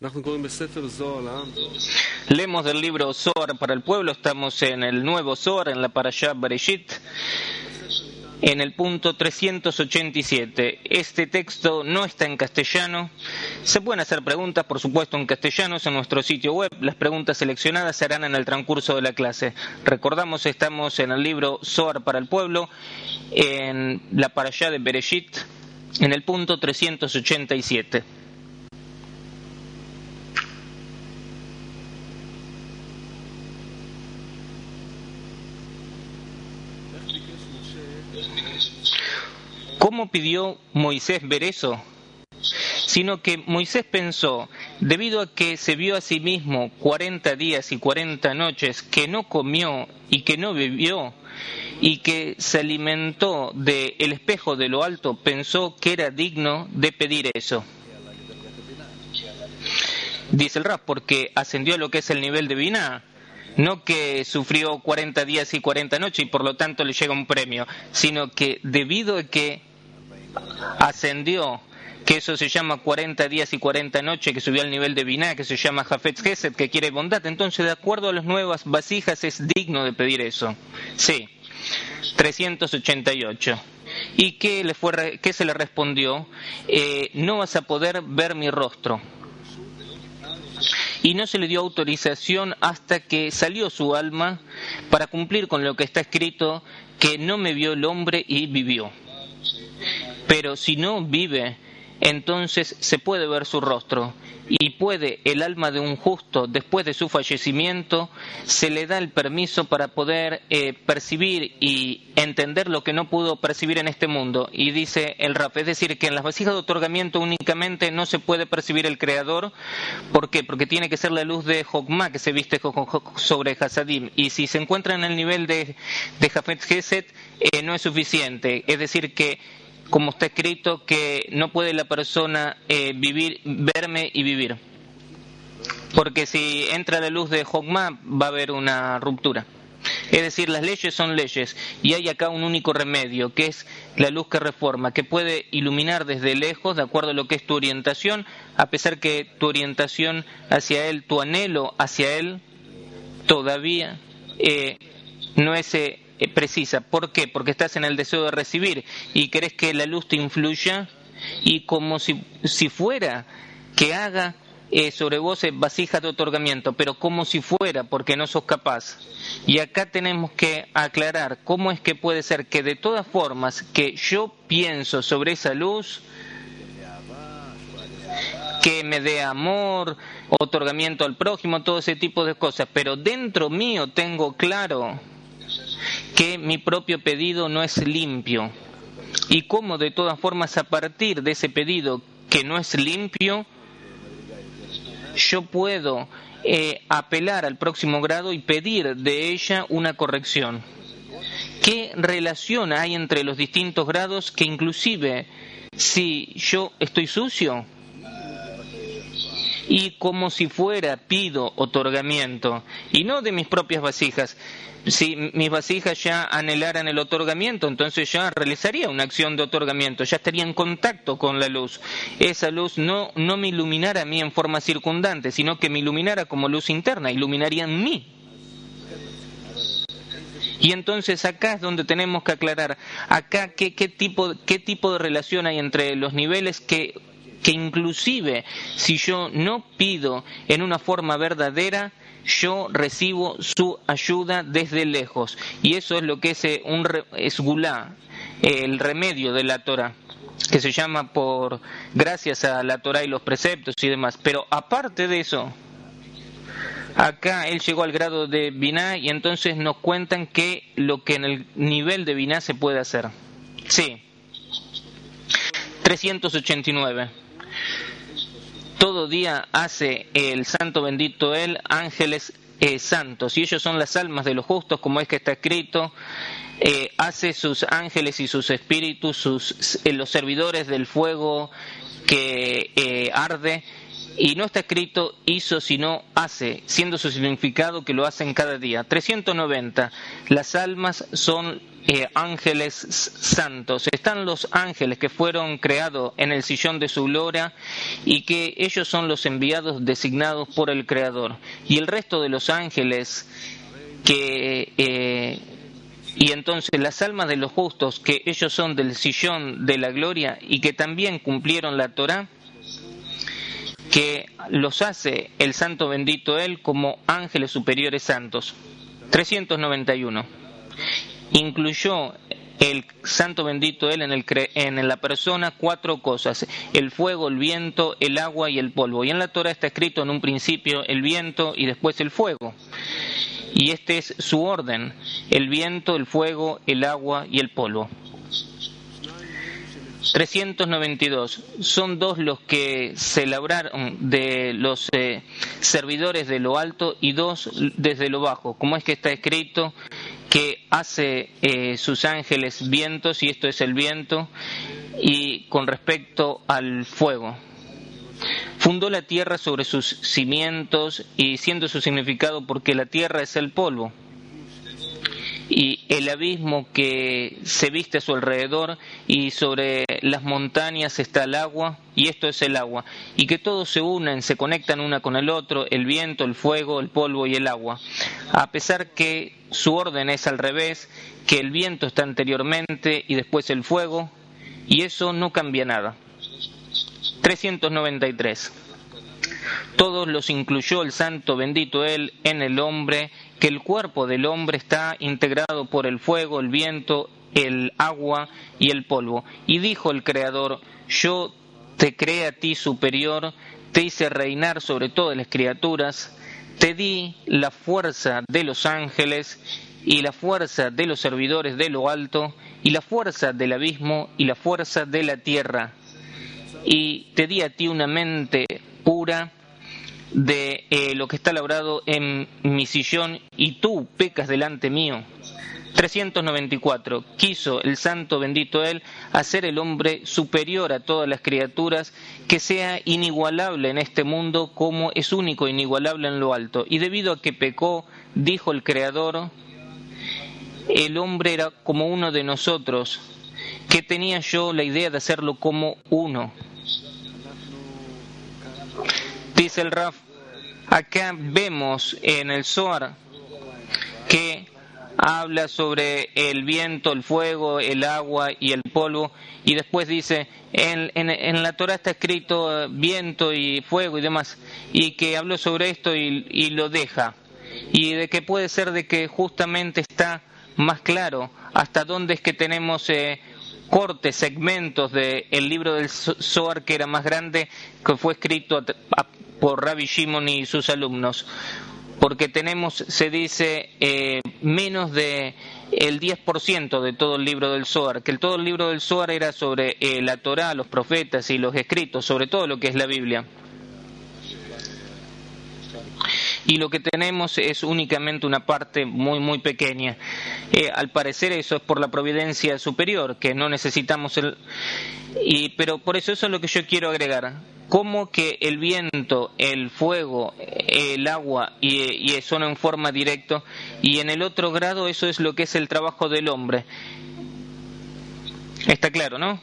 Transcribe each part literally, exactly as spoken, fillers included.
Leemos del libro Zohar para el pueblo, estamos en el nuevo Zohar, en la Parashá Bereshit, en el punto trescientos ochenta y siete. Este texto no está en castellano. Se pueden hacer preguntas, por supuesto, en castellano en nuestro sitio web. Las preguntas seleccionadas se harán en el transcurso de la clase. Recordamos, estamos en el libro Zohar para el pueblo, en la Parashá de Bereshit, en el punto trescientos ochenta y siete. ¿Cómo pidió Moisés ver eso? Sino que Moisés pensó, debido a que se vio a sí mismo cuarenta días y cuarenta noches que no comió y que no bebió, y que se alimentó del espejo de lo alto, pensó que era digno de pedir eso. Dice el Rab, porque ascendió a lo que es el nivel de Biná. No que sufrió cuarenta días y cuarenta noches y por lo tanto le llega un premio, sino que debido a que ascendió, que eso se llama cuarenta días y cuarenta noches, que subió al nivel de Biná, que se llama Hafetz Gesed, que quiere bondad, entonces de acuerdo a las nuevas vasijas es digno de pedir eso. Sí, trescientos ochenta y ocho. ¿Y qué, le fue, qué se le respondió? Eh, no vas a poder ver mi rostro. Y no se le dio autorización hasta que salió su alma para cumplir con lo que está escrito, que no me vio el hombre y vivió. Pero si no vive, entonces se puede ver su rostro, y puede el alma de un justo, después de su fallecimiento, se le da el permiso para poder eh, percibir y entender lo que no pudo percibir en este mundo. Y dice el Rab, es decir, que en las vasijas de otorgamiento únicamente no se puede percibir el Creador. ¿Por qué? Porque tiene que ser la luz de Jokmah que se viste sobre Hasadim, y si se encuentra en el nivel de, de Hafetz Gesed, eh, no es suficiente. Es decir, que como está escrito, que no puede la persona eh, vivir, verme y vivir. Porque si entra la luz de Jokmah va a haber una ruptura. Es decir, las leyes son leyes y hay acá un único remedio, que es la luz que reforma, que puede iluminar desde lejos de acuerdo a lo que es tu orientación, a pesar que tu orientación hacia Él, tu anhelo hacia Él, todavía eh, no es eh, precisa. ¿Por qué? Porque estás en el deseo de recibir y querés que la luz te influya, y como si, si fuera que haga eh, sobre vos eh, vasijas de otorgamiento, pero como si fuera, porque no sos capaz. Y acá tenemos que aclarar cómo es que puede ser que de todas formas que yo pienso sobre esa luz, que me dé amor, otorgamiento al prójimo, todo ese tipo de cosas, pero dentro mío tengo claro que mi propio pedido no es limpio, y cómo de todas formas a partir de ese pedido que no es limpio, yo puedo eh, apelar al próximo grado y pedir de ella una corrección. ¿Qué relación hay entre los distintos grados? Que inclusive si yo estoy sucio y como si fuera pido otorgamiento, y no de mis propias vasijas. Si mis vasijas ya anhelaran el otorgamiento, entonces ya realizaría una acción de otorgamiento, ya estaría en contacto con la luz. Esa luz no, no me iluminara a mí en forma circundante, sino que me iluminara como luz interna, iluminaría en mí. Y entonces acá es donde tenemos que aclarar, acá qué, qué, tipo, qué tipo de relación hay entre los niveles que... que inclusive si yo no pido en una forma verdadera, yo recibo su ayuda desde lejos. Y eso es lo que es un esgulá, el remedio de la Torah, que se llama por gracias a la Torah y los preceptos y demás. Pero aparte de eso, acá él llegó al grado de Biná, y entonces nos cuentan que lo que en el nivel de Biná se puede hacer. Sí. trescientos ochenta y nueve. Todo día hace el santo bendito él ángeles eh, santos, y ellos son las almas de los justos, como es que está escrito, eh, hace sus ángeles y sus espíritus, sus, eh, los servidores del fuego que eh, arde, Y no está escrito hizo, sino hace, siendo su significado que lo hacen cada día. trescientos noventa. Las almas son eh, ángeles santos. Están los ángeles que fueron creados en el sillón de su gloria y que ellos son los enviados designados por el Creador. Y el resto de los ángeles que... Eh, y entonces las almas de los justos, que ellos son del sillón de la gloria y que también cumplieron la Torá, que los hace el santo bendito Él como ángeles superiores santos. trescientos noventa y uno. Incluyó el santo bendito Él en, el, en la persona cuatro cosas: el fuego, el viento, el agua y el polvo. Y en la Torá está escrito en un principio el viento y después el fuego. Y este es su orden: el viento, el fuego, el agua y el polvo. trescientos noventa y dos. Son dos los que se labraron de los eh, servidores de lo alto y dos desde lo bajo. Como es que está escrito que hace eh, sus ángeles vientos, y esto es el viento, y con respecto al fuego. Fundó la tierra sobre sus cimientos, y siendo su significado porque la tierra es el polvo, y el abismo que se viste a su alrededor, y sobre las montañas está el agua, y esto es el agua, y que todos se unen, se conectan una con el otro, el viento, el fuego, el polvo y el agua, a pesar que su orden es al revés, que el viento está anteriormente y después el fuego, y eso no cambia nada. trescientos noventa y tres. Todos los incluyó el santo bendito Él en el hombre, que el cuerpo del hombre está integrado por el fuego, el viento, el agua y el polvo. Y dijo el Creador: yo te creé a ti superior, te hice reinar sobre todas las criaturas, te di la fuerza de los ángeles y la fuerza de los servidores de lo alto, y la fuerza del abismo y la fuerza de la tierra. Y te di a ti una mente pura de eh, lo que está labrado en mi sillón, y tú pecas delante mío. trescientos noventa y cuatro. Quiso el santo bendito Él hacer el hombre superior a todas las criaturas, que sea inigualable en este mundo como es único e inigualable en lo alto. Y debido a que pecó, dijo el Creador, el hombre era como uno de nosotros, que tenía yo la idea de hacerlo como uno. Dice el Raf, acá vemos en el Zohar que habla sobre el viento, el fuego, el agua y el polvo, y después dice, en, en, en la Torah está escrito viento y fuego y demás, y que habló sobre esto y, y lo deja, y de que puede ser de que justamente está más claro hasta dónde es que tenemos eh, cortes, segmentos del libro del Zohar, que era más grande, que fue escrito a, a, por Rabbi Shimon y sus alumnos, porque tenemos, se dice, eh, menos de el diez por ciento de todo el libro del Zohar, que el, todo el libro del Zohar era sobre eh, la Torá, los profetas y los escritos, sobre todo lo que es la Biblia. Y lo que tenemos es únicamente una parte muy muy pequeña. Eh, al parecer eso es por la providencia superior, que no necesitamos el... Y, pero por eso eso es lo que yo quiero agregar. Como que el viento, el fuego, el agua y, y son en forma directa, y en el otro grado eso es lo que es el trabajo del hombre. Está claro, ¿no?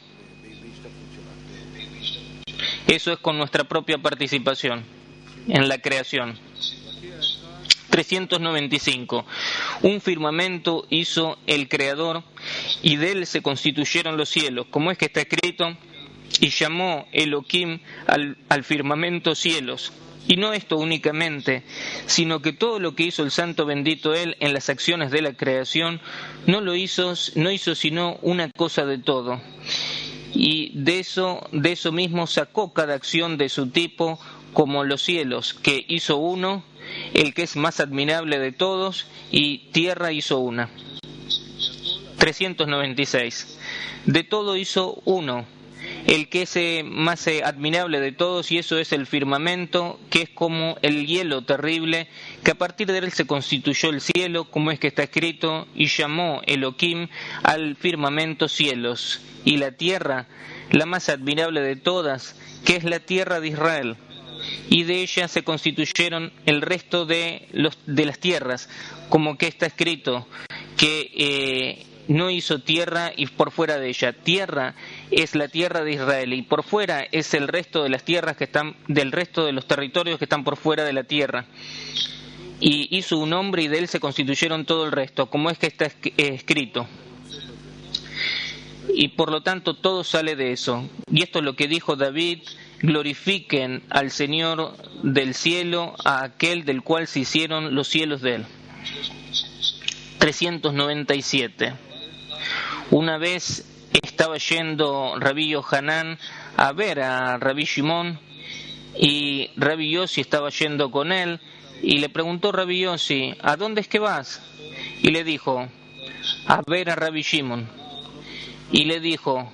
Eso es con nuestra propia participación en la creación. trescientos noventa y cinco. Un firmamento hizo el Creador, y de él se constituyeron los cielos, como es que está escrito, y llamó Elohim al, al firmamento cielos. Y no esto únicamente, sino que todo lo que hizo el santo bendito Él en las acciones de la creación, no lo hizo, no hizo sino una cosa de todo. Y de eso, de eso mismo sacó cada acción de su tipo, como los cielos, que hizo uno, el que es más admirable de todos, y tierra hizo una. trescientos noventa y seis. De todo hizo uno, el que es eh, más eh, admirable de todos, y eso es el firmamento, que es como el hielo terrible, que a partir de él se constituyó el cielo, como es que está escrito, y llamó Elohim al firmamento cielos, y la tierra, la más admirable de todas, que es la tierra de Israel. y de ella se constituyeron el resto de, los, de las tierras, como que está escrito que eh, no hizo tierra y por fuera de ella. Tierra es la tierra de Israel y por fuera es el resto de las tierras que están, del resto de los territorios que están por fuera de la tierra. Y hizo un hombre y de él se constituyeron todo el resto, como es que está escrito. Y por lo tanto todo sale de eso. Y esto es lo que dijo David: glorifiquen al Señor del cielo, a aquel del cual se hicieron los cielos de él. trescientos noventa y siete. Una vez estaba yendo Rabí Yohanan a ver a Rabí Shimon y Rabí Yossi estaba yendo con él y le preguntó Rabí Yossi: ¿a dónde es que vas? Y le dijo: a ver a Rabí Shimon. Y le dijo: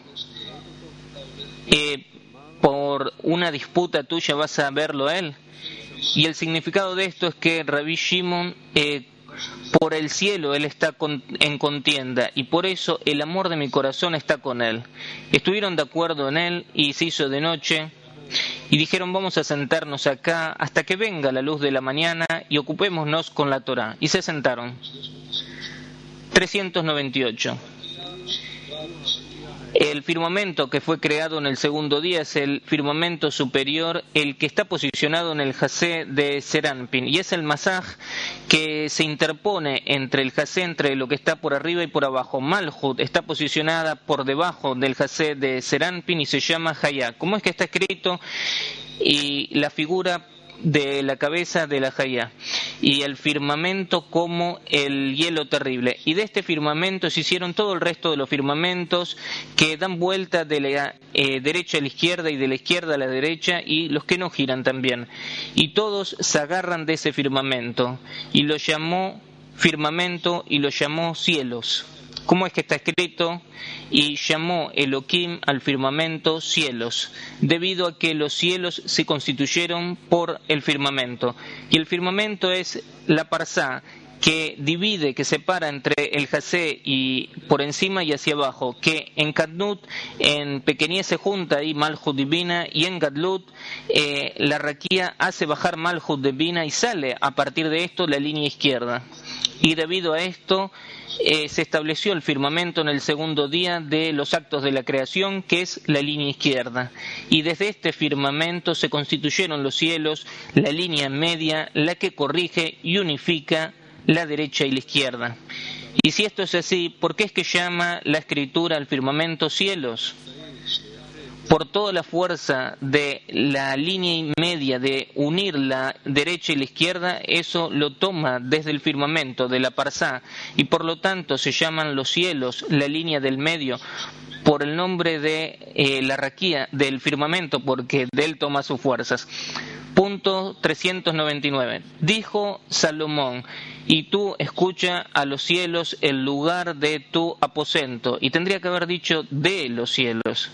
eh, por una disputa tuya vas a verlo a él. Y el significado de esto es que Rabí Shimon, eh, por el cielo él está con, en contienda, y por eso el amor de mi corazón está con él. Estuvieron de acuerdo en él y se hizo de noche y dijeron: vamos a sentarnos acá hasta que venga la luz de la mañana y ocupémonos con la Torá. Y se sentaron. trescientos noventa y ocho. El firmamento que fue creado en el segundo día es el firmamento superior, el que está posicionado en el jasé de Serampin, y es el masaj que se interpone entre el jasé, entre lo que está por arriba y por abajo. Malhut está posicionada por debajo del jasé de Serampin y se llama Hayá. ¿Cómo es que está escrito? Y la figura de la cabeza de la Hayá, y el firmamento como el hielo terrible. Y de este firmamento se hicieron todo el resto de los firmamentos que dan vuelta de la eh, derecha a la izquierda y de la izquierda a la derecha, y los que no giran también. Y todos se agarran de ese firmamento, y lo llamó firmamento y lo llamó cielos. ¿Cómo es que está escrito? Y llamó Elohim al firmamento cielos, debido a que los cielos se constituyeron por el firmamento. Y el firmamento es la parsá que divide, que separa entre el jasé y por encima y hacia abajo, que en Kadnut, en pequeñez se junta ahí Malhut divina, y en Gadlut eh, la raquía hace bajar Malhut divina y sale a partir de esto la línea izquierda. Y debido a esto eh, se estableció el firmamento en el segundo día de los actos de la creación, que es la línea izquierda. Y desde este firmamento se constituyeron los cielos, la línea media, la que corrige y unifica la derecha y la izquierda. Y si esto es así, ¿por qué es que llama la escritura al firmamento cielos? Por toda la fuerza de la línea media de unir la derecha y la izquierda, eso lo toma desde el firmamento, de la parsá, y por lo tanto se llaman los cielos, la línea del medio, por el nombre de eh, la raquía del firmamento, porque de él toma sus fuerzas. Punto trescientos noventa y nueve. Dijo Salomón: y tú escucha a los cielos el lugar de tu aposento. Y tendría que haber dicho de los cielos.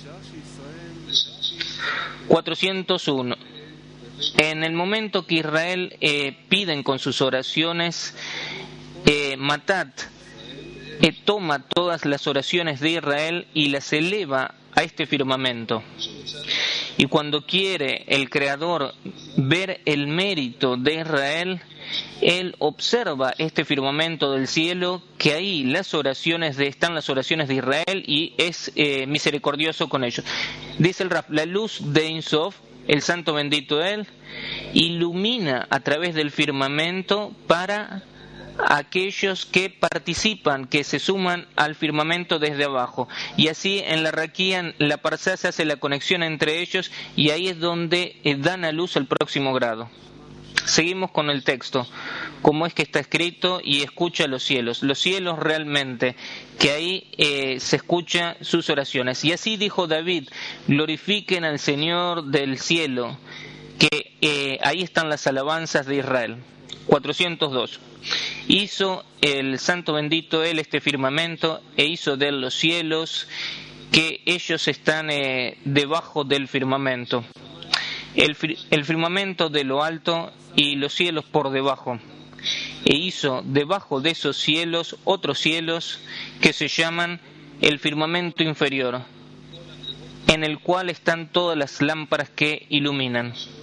cuatrocientos uno. En el momento que Israel eh, piden con sus oraciones, eh, Matat eh, toma todas las oraciones de Israel y las eleva a este firmamento. Y cuando quiere el Creador ver el mérito de Israel, Él observa este firmamento del cielo, que ahí las oraciones de, están las oraciones de Israel, y es eh, misericordioso con ellos. Dice el Raf: la luz de Ein Sof, el santo bendito Él, ilumina a través del firmamento para aquellos que participan, que se suman al firmamento desde abajo. Y así en la raquía, en la parsá, se hace la conexión entre ellos, y ahí es donde eh, dan a luz el próximo grado. Seguimos con el texto, como es que está escrito: y escucha los cielos. Los cielos realmente, que ahí eh, se escucha sus oraciones. Y así dijo David: glorifiquen al Señor del cielo, que eh, ahí están las alabanzas de Israel. cuatrocientos dos. Hizo el santo bendito Él este firmamento, e hizo de él los cielos, que ellos están eh, debajo del firmamento. El, el firmamento de lo alto y los cielos por debajo. E hizo debajo de esos cielos otros cielos que se llaman el firmamento inferior, en el cual están todas las lámparas que iluminan.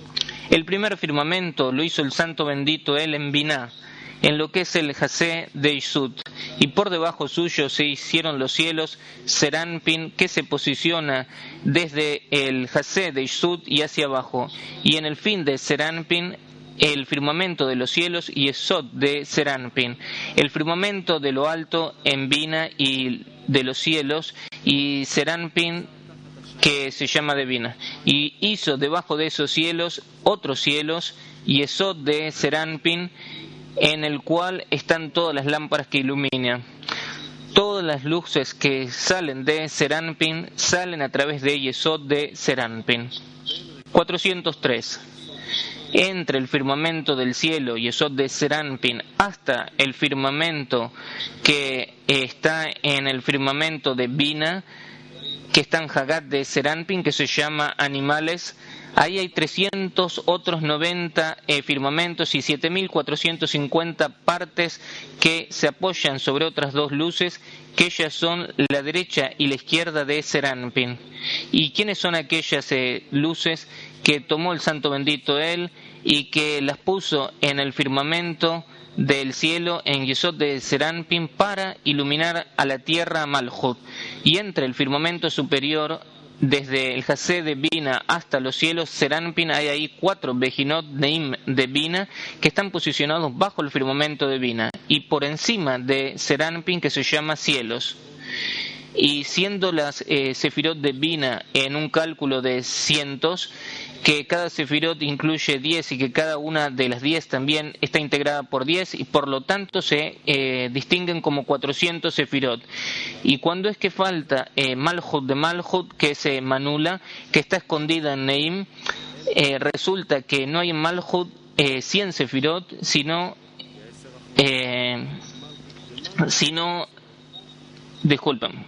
El primer firmamento lo hizo el santo bendito él en Biná, en lo que es el Jasé de Isud, y por debajo suyo se hicieron los cielos, Serampin, que se posiciona desde el Jasé de Isud y hacia abajo, y en el fin de Serampin el firmamento de los cielos y Esod de Serampin, el firmamento de lo alto en Bina y de los cielos, y Serampin que se llama de Bina, y hizo debajo de esos cielos otros cielos y Esod de Serampin, en el cual están todas las lámparas que iluminan. Todas las luces que salen de Serampin salen a través de Yesod de Serampin. cuatrocientos tres. Entre el firmamento del cielo, Yesod de Serampin, hasta el firmamento que está en el firmamento de Bina, que está en Hagat de Serampin, que se llama animales. Ahí hay trescientos otros noventa eh, firmamentos y siete mil cuatrocientos cincuenta partes que se apoyan sobre otras dos luces, que ellas son la derecha y la izquierda de Serampin. ¿Y quiénes son aquellas eh, luces que tomó el santo bendito él y que las puso en el firmamento del cielo en Yesod de Serampin para iluminar a la tierra Malhut? Y entre el firmamento superior, desde el Jasé de Bina hasta los cielos, Serampin, hay ahí cuatro Bejinot Neim de Bina que están posicionados bajo el firmamento de Bina y por encima de Serampin, que se llama cielos. Y siendo las eh, Sefirot de Bina en un cálculo de cientos, que cada Sefirot incluye diez y que cada una de las diez también está integrada por diez y por lo tanto se eh, distinguen como cuatrocientos Sefirot. Y cuando es que falta eh, Malhut de Malhut, que es eh, Manula, que está escondida en Neim, eh, resulta que no hay en Malhut eh, cien Sefirot, sino, eh, sino disculpen.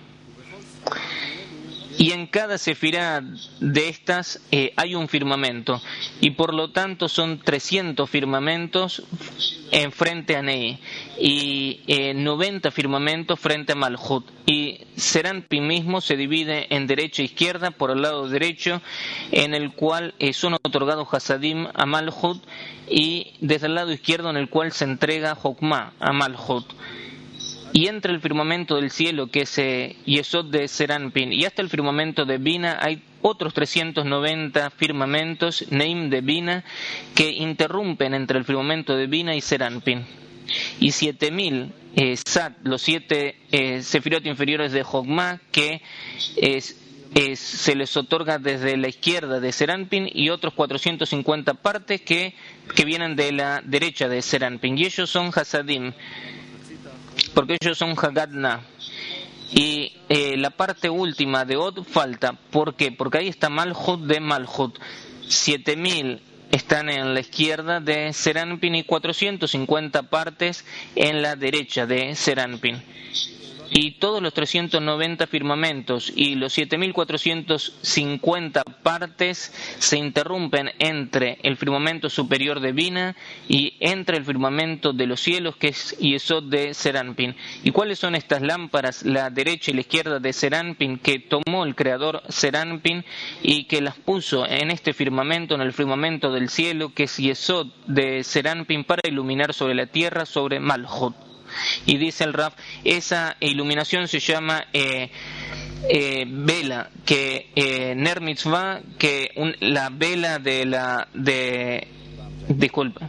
Y en cada sefirá de estas eh, hay un firmamento, y por lo tanto son trescientos firmamentos en frente a Nei, y eh, noventa firmamentos frente a Malhut. Y Serampin mismo se divide en derecha e izquierda, por el lado derecho, en el cual eh, son otorgados Hasadim a Malhut, y desde el lado izquierdo en el cual se entrega Jokmah a Malhut. Y entre el firmamento del cielo, que es eh, Yesod de Serampin, y hasta el firmamento de Bina, hay otros trescientos noventa firmamentos, Neim de Bina, que interrumpen entre el firmamento de Bina y Serampin. Y siete mil eh, Sat, los siete eh, Sefirot inferiores de Jokmah, que es, es, se les otorga desde la izquierda de Serampin, y otros cuatrocientos cincuenta partes que, que vienen de la derecha de Serampin. Y ellos son Hasadim, porque ellos son Hagadna. Y eh, la parte última de Od falta. ¿Por qué? Porque ahí está Malhut de Malhut. siete mil están en la izquierda de Serampin y cuatrocientos cincuenta partes en la derecha de Serampin. Y todos los trescientos noventa firmamentos y los siete mil cuatrocientos cincuenta partes se interrumpen entre el firmamento superior de Bina y entre el firmamento de los cielos, que es Yesod de Serampin. ¿Y cuáles son estas lámparas, la derecha y la izquierda de Serampin, que tomó el creador Serampin y que las puso en este firmamento, en el firmamento del cielo, que es Yesod de Serampin, para iluminar sobre la tierra, sobre Malhut? Y dice el Raf, esa iluminación se llama eh, eh, vela, que eh, Ner Mitzvah, que un, la vela de la de disculpa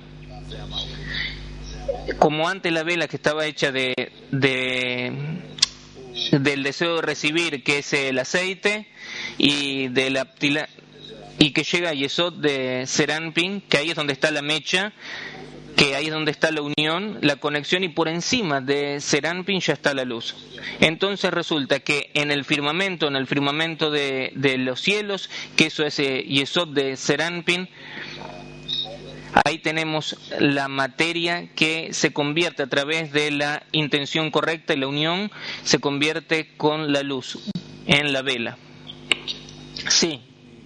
como antes la vela que estaba hecha de, de del deseo de recibir, que es el aceite, y de la y que llega a Yesod de Serampin, que ahí es donde está la mecha, que ahí es donde está la unión, la conexión, y por encima de Serampin ya está la luz. Entonces resulta que en el firmamento, en el firmamento de, de los cielos, que eso es eh, Yesod de Serampin, ahí tenemos la materia que se convierte a través de la intención correcta y la unión, se convierte con la luz en la vela. Sí.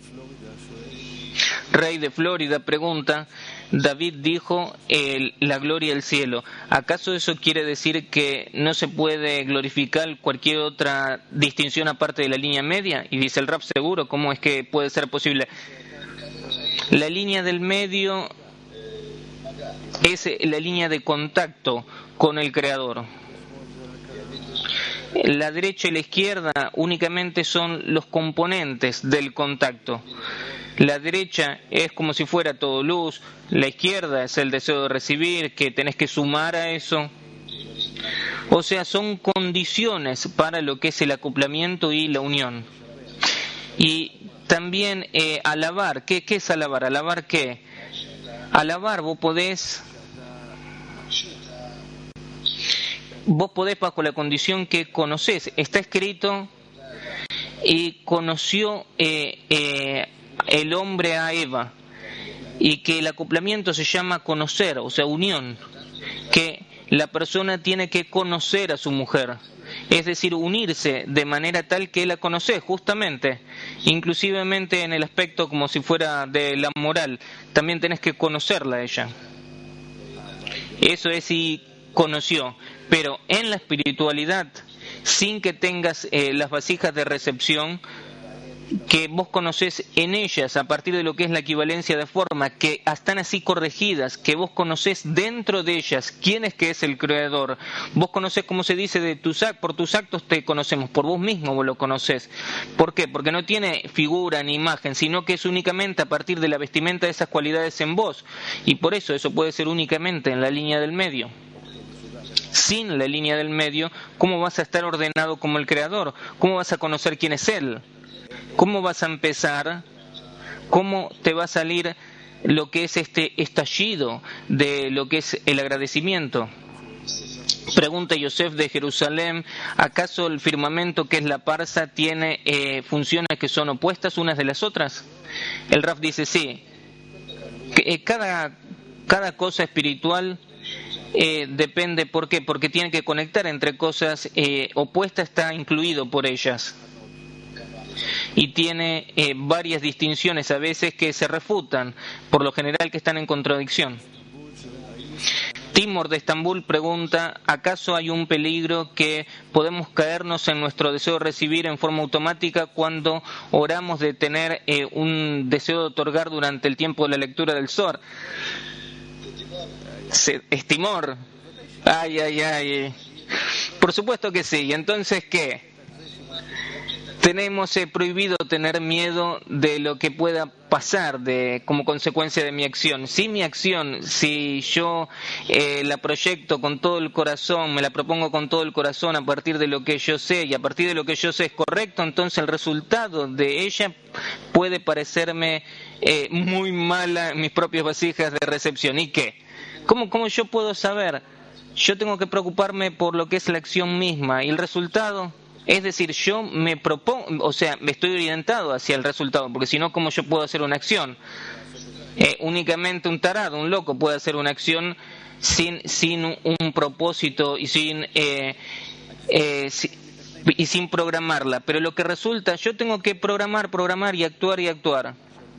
Rey de Florida pregunta, David dijo el, la gloria del cielo. ¿Acaso eso quiere decir que no se puede glorificar cualquier otra distinción aparte de la línea media? Y dice el Rab, seguro, ¿cómo es que puede ser posible? La línea del medio es la línea de contacto con el Creador. La derecha y la izquierda únicamente son los componentes del contacto. La derecha es como si fuera todo luz, la izquierda es el deseo de recibir, que tenés que sumar a eso. O sea, son condiciones para lo que es el acoplamiento y la unión. Y también eh, alabar, ¿qué, ¿qué es alabar? ¿Alabar qué? Alabar, vos podés... Vos podés bajo la condición que conocés. Está escrito, y conoció eh, eh, el hombre a Eva, y que el acoplamiento se llama conocer, o sea, unión, que la persona tiene que conocer a su mujer, es decir, unirse de manera tal que la conoce, justamente, inclusivemente en el aspecto como si fuera de la moral, también tenés que conocerla a ella. Eso es si conoció, pero en la espiritualidad, sin que tengas eh, las vasijas de recepción, que vos conocés en ellas a partir de lo que es la equivalencia de forma, que están así corregidas, que vos conocés dentro de ellas quién es que es el Creador. Vos conocés, como se dice, de tus actos, por tus actos te conocemos, por vos mismo vos lo conocés. ¿Por qué? Porque no tiene figura ni imagen, sino que es únicamente a partir de la vestimenta de esas cualidades en vos, y por eso eso puede ser únicamente en la línea del medio. Sin la línea del medio, ¿cómo vas a estar ordenado como el Creador? ¿Cómo vas a conocer quién es Él? ¿Cómo vas a empezar? ¿Cómo te va a salir lo que es este estallido de lo que es el agradecimiento? Pregunta Yosef de Jerusalén, ¿acaso el firmamento, que es la parsa, tiene eh, funciones que son opuestas unas de las otras? El Raf dice sí. Que, eh, cada, cada cosa espiritual eh, depende, ¿por qué? Porque tiene que conectar entre cosas eh, opuestas, está incluido por ellas. Y tiene eh, varias distinciones a veces que se refutan, por lo general que están en contradicción. Timor de Estambul pregunta, ¿acaso hay un peligro que podemos caernos en nuestro deseo de recibir en forma automática cuando oramos de tener eh, un deseo de otorgar durante el tiempo de la lectura del Zohar? Se, es timor. Ay, ay, ay. Por supuesto que sí. ¿Y entonces qué? Tenemos eh, prohibido tener miedo de lo que pueda pasar de, como consecuencia de mi acción. Si mi acción, si yo eh, la proyecto con todo el corazón, me la propongo con todo el corazón a partir de lo que yo sé, y a partir de lo que yo sé es correcto, entonces el resultado de ella puede parecerme eh, muy mala en mis propias vasijas de recepción. ¿Y qué? ¿Cómo, cómo yo puedo saber? Yo tengo que preocuparme por lo que es la acción misma, y el resultado... Es decir, yo me propongo, o sea, me estoy orientado hacia el resultado, porque si no, ¿cómo yo puedo hacer una acción? Eh, únicamente un tarado, un loco puede hacer una acción sin, sin un propósito y sin, eh, eh, si, y sin programarla. Pero lo que resulta, yo tengo que programar, programar y actuar y actuar.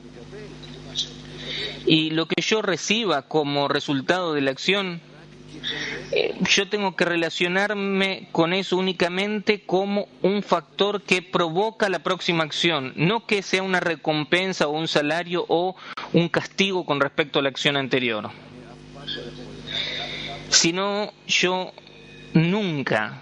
Y lo que yo reciba como resultado de la acción, Eh, yo tengo que relacionarme con eso únicamente como un factor que provoca la próxima acción, no que sea una recompensa o un salario o un castigo con respecto a la acción anterior. Si no, yo nunca,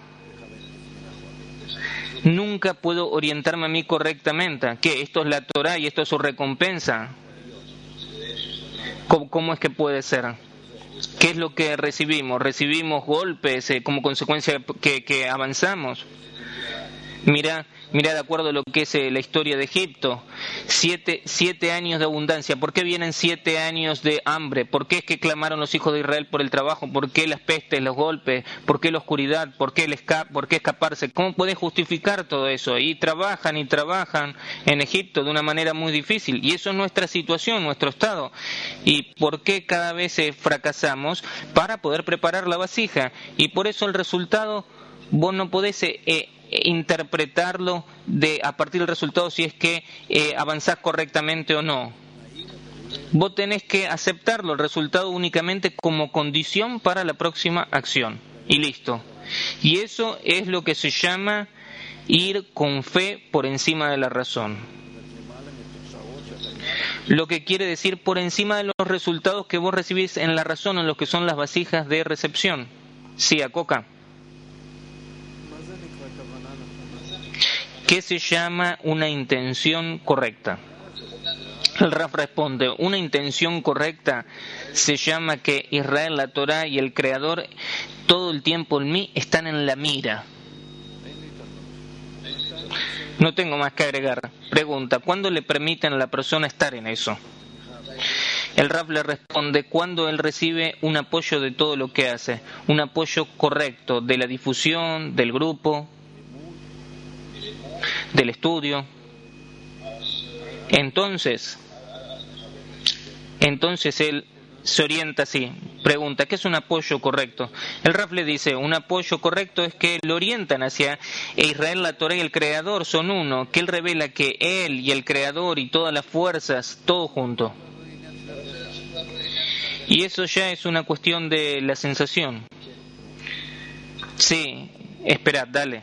nunca puedo orientarme a mí correctamente. ¿Qué? ¿Esto es la Torah y esto es su recompensa? ¿Cómo, cómo es que puede ser? ¿Qué es lo que recibimos? ¿Recibimos golpes eh, como consecuencia que, que avanzamos? Mira, mira, de acuerdo a lo que es eh, la historia de Egipto, siete, siete años de abundancia. ¿Por qué vienen siete años de hambre? ¿Por qué es que clamaron los hijos de Israel por el trabajo? ¿Por qué las pestes, los golpes? ¿Por qué la oscuridad? ¿Por qué el escape? ¿Por qué escaparse? ¿Cómo pueden justificar todo eso? Y trabajan y trabajan en Egipto de una manera muy difícil. Y eso es nuestra situación, nuestro estado. ¿Y por qué cada vez eh, fracasamos? Para poder preparar la vasija. Y por eso el resultado, vos no podés... Eh, eh, interpretarlo de a partir del resultado si es que eh, avanzás correctamente o no. Vos tenés que aceptarlo, el resultado únicamente como condición para la próxima acción. Y listo. Y eso es lo que se llama ir con fe por encima de la razón. lo que quiere decir por encima de los resultados que vos recibís en la razón, en lo que son las vasijas de recepción. Sí, a Coca. ¿Qué se llama una intención correcta? El Raf responde, una intención correcta se llama que Israel, la Torá y el Creador todo el tiempo en mí están en la mira. No tengo más que agregar. Pregunta, ¿cuándo le permiten a la persona estar en eso? El Raf le responde, cuando él recibe un apoyo de todo lo que hace, un apoyo correcto de la difusión, del grupo, del estudio. Entonces, entonces él se orienta así. Pregunta, ¿qué es un apoyo correcto? El Raf le dice, un apoyo correcto es que lo orientan hacia Israel, la Torá y el Creador son uno, que él revela que él y el Creador y todas las fuerzas, todo junto. Y eso ya es una cuestión de la sensación. Sí, esperad, dale.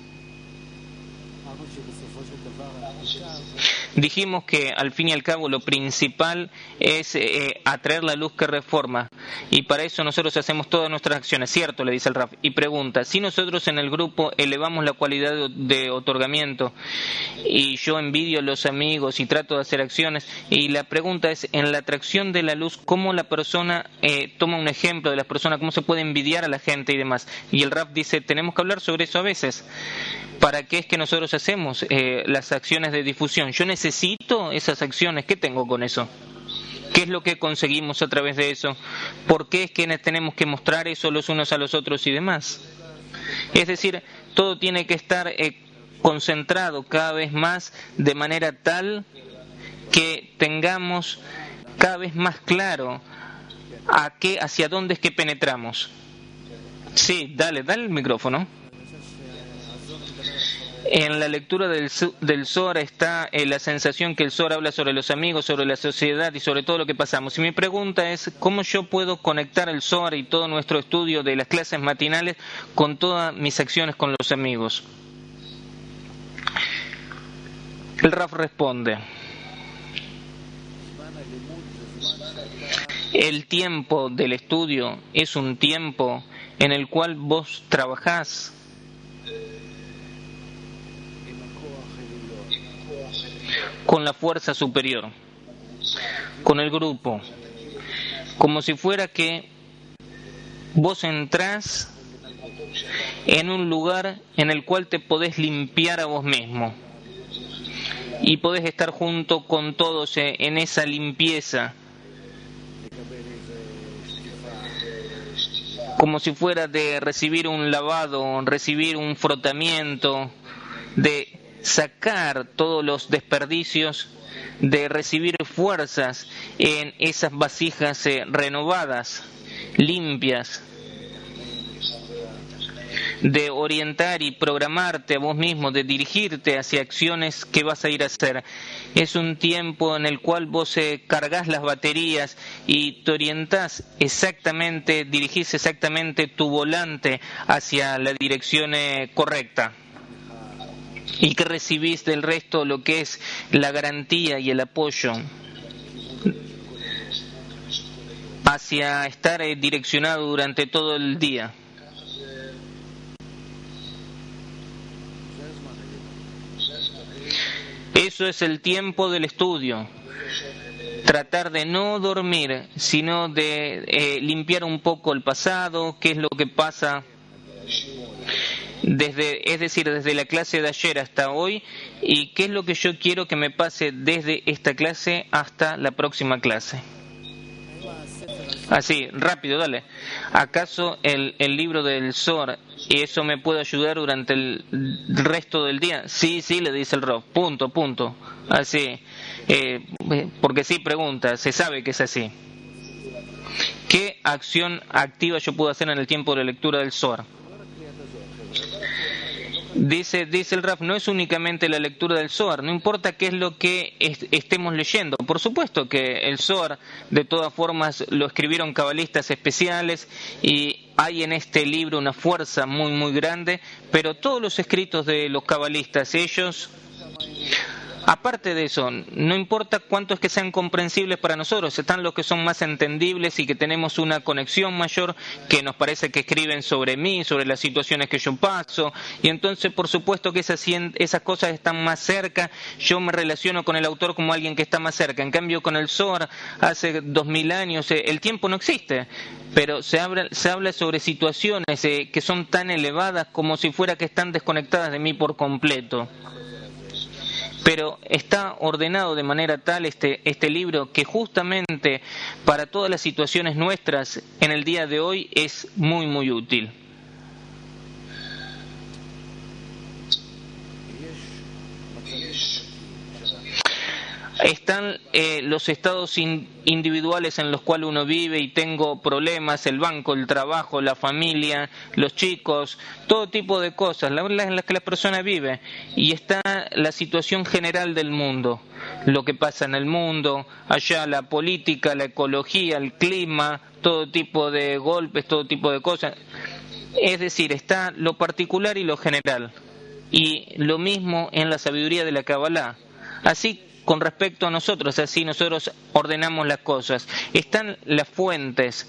Dijimos que al fin y al cabo lo principal es eh, atraer la luz que reforma, y para eso nosotros hacemos todas nuestras acciones, ¿cierto? Le dice el Raf, y pregunta, si nosotros en el grupo elevamos la cualidad de, de otorgamiento y yo envidio a los amigos y trato de hacer acciones, y la pregunta es, en la atracción de la luz, ¿cómo la persona eh, toma un ejemplo de las personas, cómo se puede envidiar a la gente y demás? Y el Raf dice, tenemos que hablar sobre eso a veces. ¿Para qué es que nosotros hacemos eh, las acciones de difusión? Yo necesito esas acciones, ¿qué tengo con eso? ¿Qué es lo que conseguimos a través de eso? ¿Por qué es que tenemos que mostrar eso los unos a los otros y demás? Es decir, todo tiene que estar eh, concentrado cada vez más de manera tal que tengamos cada vez más claro a qué, hacia dónde es que penetramos. Sí, dale, dale el micrófono. En la lectura del, del Zohar está eh, la sensación que el Zohar habla sobre los amigos, sobre la sociedad y sobre todo lo que pasamos. Y mi pregunta es, ¿cómo yo puedo conectar el Zohar y todo nuestro estudio de las clases matinales con todas mis acciones con los amigos? El Raf responde, el tiempo del estudio es un tiempo en el cual vos trabajás con la fuerza superior, con el grupo, como si fuera que vos entrás en un lugar en el cual te podés limpiar a vos mismo y podés estar junto con todos en esa limpieza, como si fuera de recibir un lavado, recibir un frotamiento, de sacar todos los desperdicios, de recibir fuerzas en esas vasijas eh, renovadas, limpias, de orientar y programarte a vos mismo, de dirigirte hacia acciones que vas a ir a hacer. Es un tiempo en el cual vos eh, cargas las baterías y te orientás exactamente, dirigís exactamente tu volante hacia la dirección eh, correcta. Y que recibís del resto lo que es la garantía y el apoyo hacia estar eh, direccionado durante todo el día. Eso es el tiempo del estudio. Tratar de no dormir, sino de eh, limpiar un poco el pasado, qué es lo que pasa desde, es decir, desde la clase de ayer hasta hoy, y qué es lo que yo quiero que me pase desde esta clase hasta la próxima clase. Así, rápido, dale. ¿Acaso el, el libro del Zohar, y eso me puede ayudar durante el resto del día? Sí, sí, le dice el Rob. Punto, punto. Así. Eh, porque sí, pregunta, se sabe que es así. ¿Qué acción activa yo puedo hacer en el tiempo de la lectura del Zohar? Dice, dice el Raf, no es únicamente la lectura del Zohar, no importa qué es lo que est- estemos leyendo. Por supuesto que el Zohar, de todas formas, lo escribieron cabalistas especiales y hay en este libro una fuerza muy, muy grande, pero todos los escritos de los cabalistas, ellos aparte de eso, no importa cuánto es que sean comprensibles para nosotros, están los que son más entendibles y que tenemos una conexión mayor, que nos parece que escriben sobre mí, sobre las situaciones que yo paso, y entonces por supuesto que esas, esas cosas están más cerca, yo me relaciono con el autor como alguien que está más cerca. En cambio con el Zohar, hace dos mil años, eh, el tiempo no existe, pero se habla, se habla sobre situaciones eh, que son tan elevadas como si fuera que están desconectadas de mí por completo. Pero está ordenado de manera tal este, este libro que justamente para todas las situaciones nuestras en el día de hoy es muy muy útil. Están eh, los estados in, individuales en los cuales uno vive y tengo problemas, el banco, el trabajo, la familia, los chicos, todo tipo de cosas, las en las que la persona vive. Y está la situación general del mundo, lo que pasa en el mundo, allá la política, la ecología, el clima, todo tipo de golpes, todo tipo de cosas. Es decir, está lo particular y lo general. Y lo mismo en la sabiduría de la Kabbalah. Así con respecto a nosotros, así nosotros ordenamos las cosas. Están las fuentes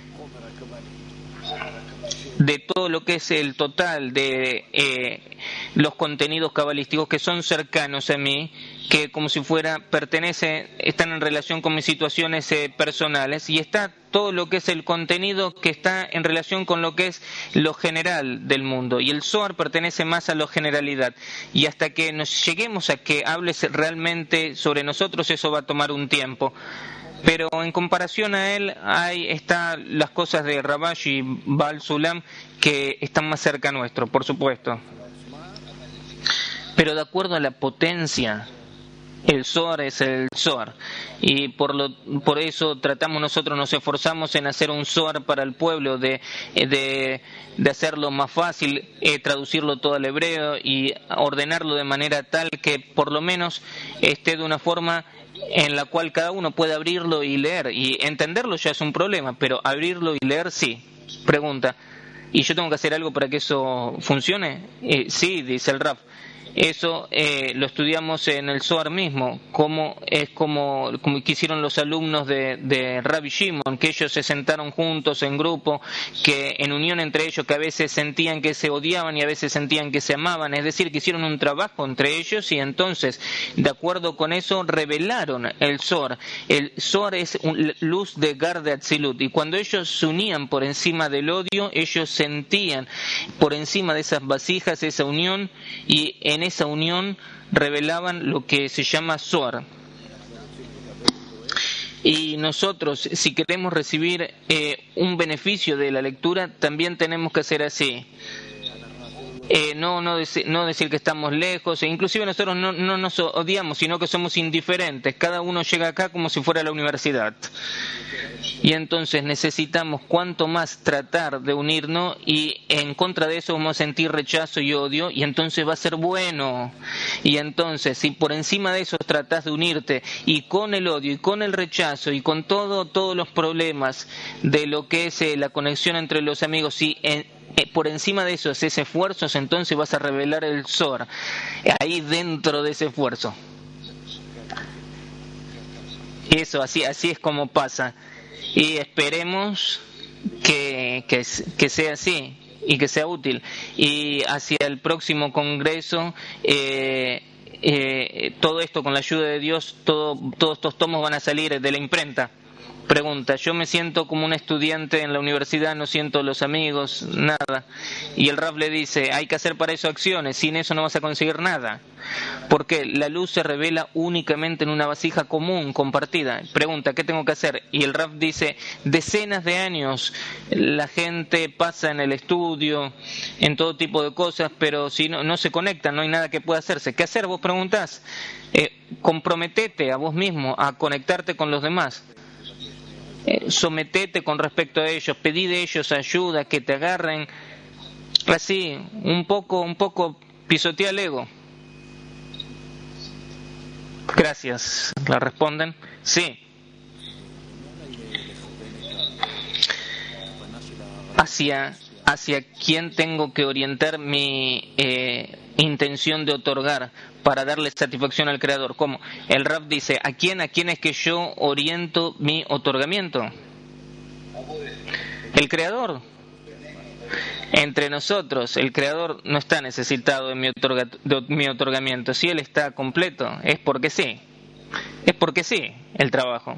de todo lo que es el total de eh, los contenidos cabalísticos que son cercanos a mí, que como si fuera pertenece, están en relación con mis situaciones eh, personales, y está todo lo que es el contenido que está en relación con lo que es lo general del mundo, y el Zohar pertenece más a la generalidad, y hasta que nos lleguemos a que hables realmente sobre nosotros, eso va a tomar un tiempo. Pero en comparación a él, ahí están las cosas de Rabash y Baal Sulam que están más cerca nuestro, por supuesto. Pero de acuerdo a la potencia, el Zohar es el Zohar, y por lo por eso tratamos nosotros, nos esforzamos en hacer un Zohar para el pueblo, de de, de hacerlo más fácil, eh, traducirlo todo al hebreo y ordenarlo de manera tal que por lo menos esté de una forma en la cual cada uno puede abrirlo y leer, y entenderlo ya es un problema, pero abrirlo y leer sí. Pregunta: ¿y yo tengo que hacer algo para que eso funcione? Eh, sí, dice el Raf. Eso eh, lo estudiamos en el Zohar mismo, como es como, como que hicieron los alumnos de, de Rabbi Shimon, que ellos se sentaron juntos en grupo, que en unión entre ellos, que a veces sentían que se odiaban y a veces sentían que se amaban, es decir, que hicieron un trabajo entre ellos, y entonces, de acuerdo con eso, revelaron el Zohar. El Zohar es un, luz de Gar de Atzilut, y cuando ellos se unían por encima del odio, ellos sentían por encima de esas vasijas esa unión, y en En esa unión revelaban lo que se llama Zohar. Y nosotros, si queremos recibir eh, un beneficio de la lectura, también tenemos que hacer así. Eh, no, no, dec- no decir que estamos lejos, e inclusive nosotros no, no nos odiamos, sino que somos indiferentes. Cada uno llega acá como si fuera a la universidad. Y entonces necesitamos cuanto más tratar de unirnos, y en contra de eso vamos a sentir rechazo y odio, y entonces va a ser bueno. Y entonces si por encima de eso tratás de unirte, y con el odio y con el rechazo y con todo todos los problemas de lo que es eh, la conexión entre los amigos, y en, eh, por encima de eso haces esfuerzos, entonces vas a revelar el Zohar ahí dentro de ese esfuerzo. Eso, así, así es como pasa. Y esperemos que, que, que sea así y que sea útil. Y hacia el próximo congreso, eh, eh, todo esto con la ayuda de Dios, todo, todos estos tomos van a salir de la imprenta. Pregunta: yo me siento como un estudiante en la universidad, no siento los amigos, nada. Y el Raf le dice: hay que hacer para eso acciones, sin eso no vas a conseguir nada. Porque la luz se revela únicamente en una vasija común, compartida. Pregunta: ¿qué tengo que hacer? Y el Raf dice: decenas de años la gente pasa en el estudio, en todo tipo de cosas, pero si no, no se conectan, no hay nada que pueda hacerse. ¿Qué hacer? Vos preguntás. Eh, comprometete a vos mismo a conectarte con los demás. Eh, sometete con respecto a ellos, pedí de ellos ayuda, que te agarren, así, un poco, un poco pisotea el ego. Gracias, la responden, sí. Hacia, hacia quién tengo que orientar mi, eh, intención de otorgar para darle satisfacción al Creador. ¿Cómo? El Rab dice, ¿a quién, a quién es que yo oriento mi otorgamiento? El Creador. Entre nosotros, el Creador no está necesitado de mi, otorga, de mi otorgamiento. Si Él está completo, es porque sí. Es porque sí el trabajo.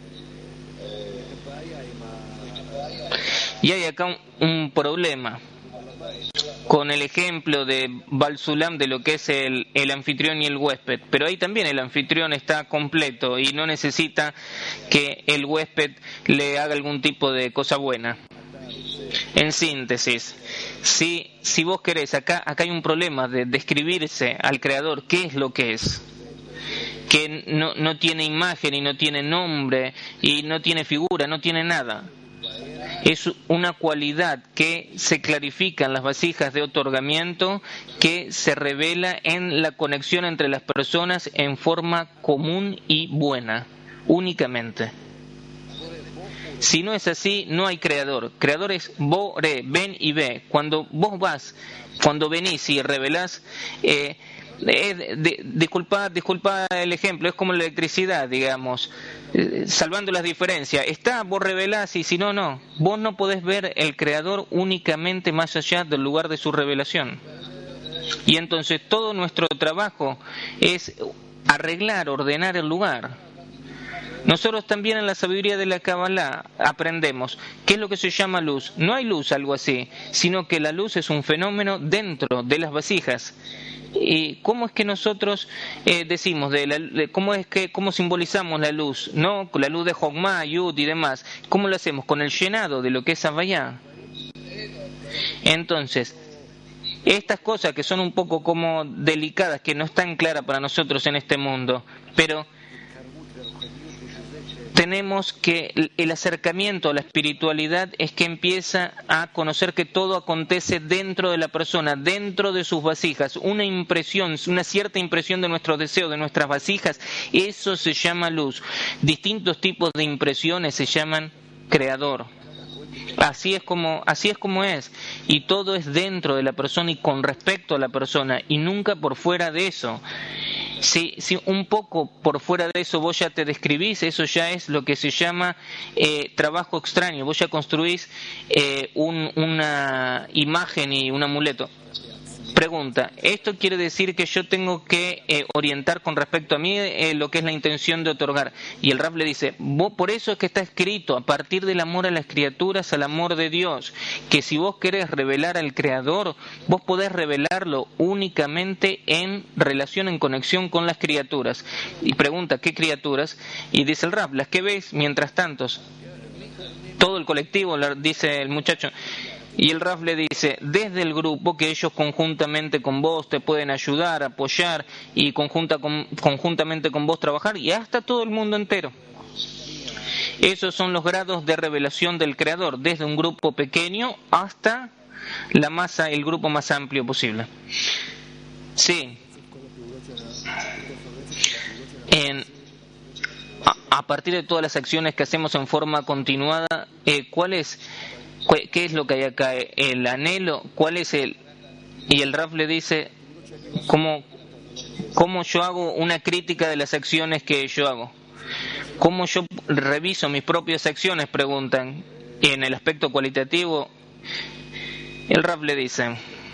Y hay acá un, un problema con el ejemplo de Balsulam de lo que es el, el anfitrión y el huésped. Pero ahí también el anfitrión está completo y no necesita que el huésped le haga algún tipo de cosa buena. En síntesis, si, si vos querés, acá, acá hay un problema de describirse al Creador, ¿qué es lo que es? Que no, no tiene imagen y no tiene nombre y no tiene figura, no tiene nada. Es una cualidad que se clarifica en las vasijas de otorgamiento, que se revela en la conexión entre las personas en forma común y buena, únicamente. Si no es así, no hay creador. Creador es Boré, ven y ve. Cuando vos vas, cuando venís y revelás, eh, eh, de, disculpa, disculpa el ejemplo, es como la electricidad, digamos, eh, salvando las diferencias. Está, vos revelás y si no, no. Vos no podés ver el creador únicamente más allá del lugar de su revelación. Y entonces todo nuestro trabajo es arreglar, ordenar el lugar. Nosotros también en la sabiduría de la Kabbalah aprendemos qué es lo que se llama luz. No hay luz, algo así, sino que la luz es un fenómeno dentro de las vasijas. ¿Y cómo es que nosotros eh, decimos, de, la, de cómo es que cómo simbolizamos la luz? No, con la luz de Jogma, Yud y demás. ¿Cómo lo hacemos? Con el llenado de lo que es Havayá. Entonces, estas cosas que son un poco como delicadas, que no están claras para nosotros en este mundo, pero tenemos que el acercamiento a la espiritualidad es que empieza a conocer que todo acontece dentro de la persona, dentro de sus vasijas, una impresión, una cierta impresión de nuestros deseos, de nuestras vasijas, eso se llama luz. Distintos tipos de impresiones se llaman creador. Así es como, así es como es, y todo es dentro de la persona y con respecto a la persona, y nunca por fuera de eso. Si, si un poco por fuera de eso vos ya te describís, eso ya es lo que se llama eh, trabajo extraño. Vos ya construís eh, un, una imagen y un amuleto. Pregunta, ¿esto quiere decir que yo tengo que eh, orientar con respecto a mí eh, lo que es la intención de otorgar? Y el Rab le dice, vos, por eso es que está escrito, a partir del amor a las criaturas, al amor de Dios, que si vos querés revelar al Creador, vos podés revelarlo únicamente en relación, en conexión con las criaturas. Y pregunta, ¿qué criaturas? Y dice el Rab, las que ves mientras tantos. Todo el colectivo, dice el muchacho. Y el Raf le dice, desde el grupo, que ellos conjuntamente con vos te pueden ayudar, apoyar y conjunta con, conjuntamente con vos trabajar, y hasta todo el mundo entero. Esos son los grados de revelación del Creador, desde un grupo pequeño hasta la masa, el grupo más amplio posible. Sí. En, a, a partir de todas las acciones que hacemos en forma continuada, eh, ¿cuál es? ¿Qué es lo que hay acá? El anhelo, ¿cuál es el? Y el Raf le dice, ¿cómo, cómo yo hago una crítica de las acciones que yo hago? ¿Cómo yo reviso mis propias acciones? Preguntan. Y en el aspecto cualitativo, el Raf le dice,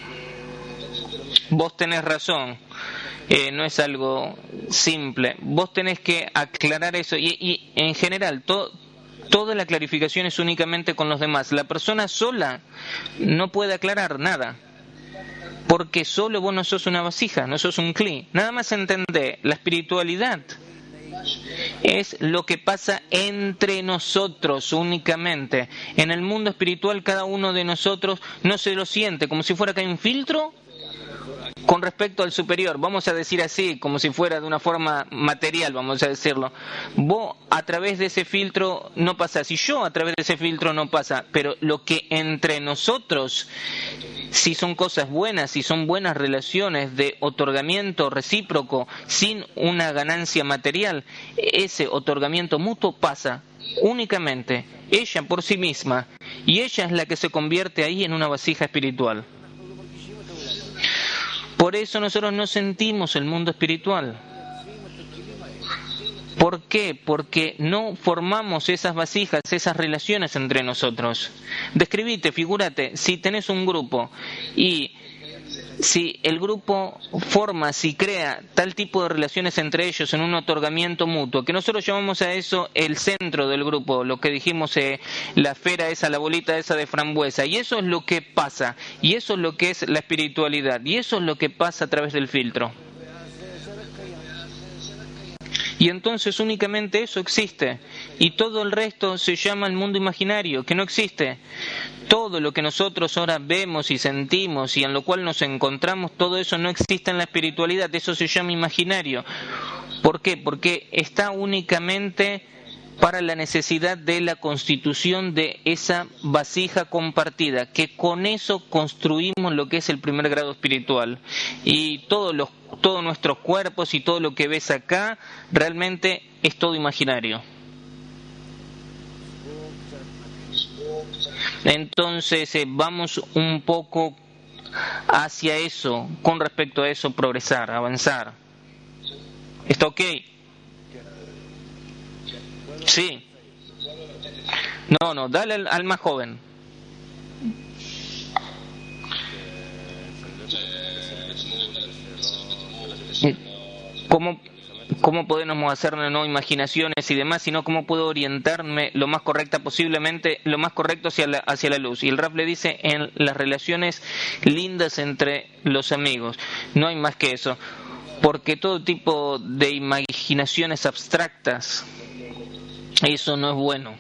vos tenés razón, eh, no es algo simple, vos tenés que aclarar eso, y, y en general, todo. Toda la clarificación es únicamente con los demás. La persona sola no puede aclarar nada, porque solo vos no sos una vasija, no sos un cli. Nada más entender, la espiritualidad es lo que pasa entre nosotros únicamente. En el mundo espiritual cada uno de nosotros no se lo siente, como si fuera que hay un filtro con respecto al superior, vamos a decir así, como si fuera de una forma material, vamos a decirlo. Vos a través de ese filtro no pasás, y yo a través de ese filtro no pasa, pero lo que entre nosotros, si son cosas buenas, si son buenas relaciones de otorgamiento recíproco, sin una ganancia material, ese otorgamiento mutuo pasa únicamente ella por sí misma, y ella es la que se convierte ahí en una vasija espiritual. Por Por eso nosotros no sentimos el mundo espiritual. ¿Por qué? Porque no formamos esas vasijas, esas relaciones entre nosotros. Describite, figúrate, si tenés un grupo y si el grupo forma, si crea tal tipo de relaciones entre ellos en un otorgamiento mutuo, que nosotros llamamos a eso el centro del grupo, lo que dijimos, eh, la esfera esa, la bolita esa de frambuesa, y eso es lo que pasa, y eso es lo que es la espiritualidad, y eso es lo que pasa a través del filtro. Y entonces únicamente eso existe, y todo el resto se llama el mundo imaginario, que no existe. Todo lo que nosotros ahora vemos y sentimos y en lo cual nos encontramos, todo eso no existe en la espiritualidad, eso se llama imaginario. ¿Por qué? Porque está únicamente para la necesidad de la constitución de esa vasija compartida, que con eso construimos lo que es el primer grado espiritual. Y todos los, todos nuestros cuerpos y todo lo que ves acá, realmente es todo imaginario. Entonces eh, vamos un poco hacia eso, con respecto a eso, progresar, avanzar. ¿Está ok? Sí. No, no, dale al, al más joven. ¿Cómo, cómo podemos hacernos no imaginaciones y demás, sino cómo puedo orientarme lo más correcta posiblemente, lo más correcto hacia la, hacia la luz? Y el Raf le dice en las relaciones lindas entre los amigos. No hay más que eso. Porque todo tipo de imaginaciones abstractas, eso no es bueno.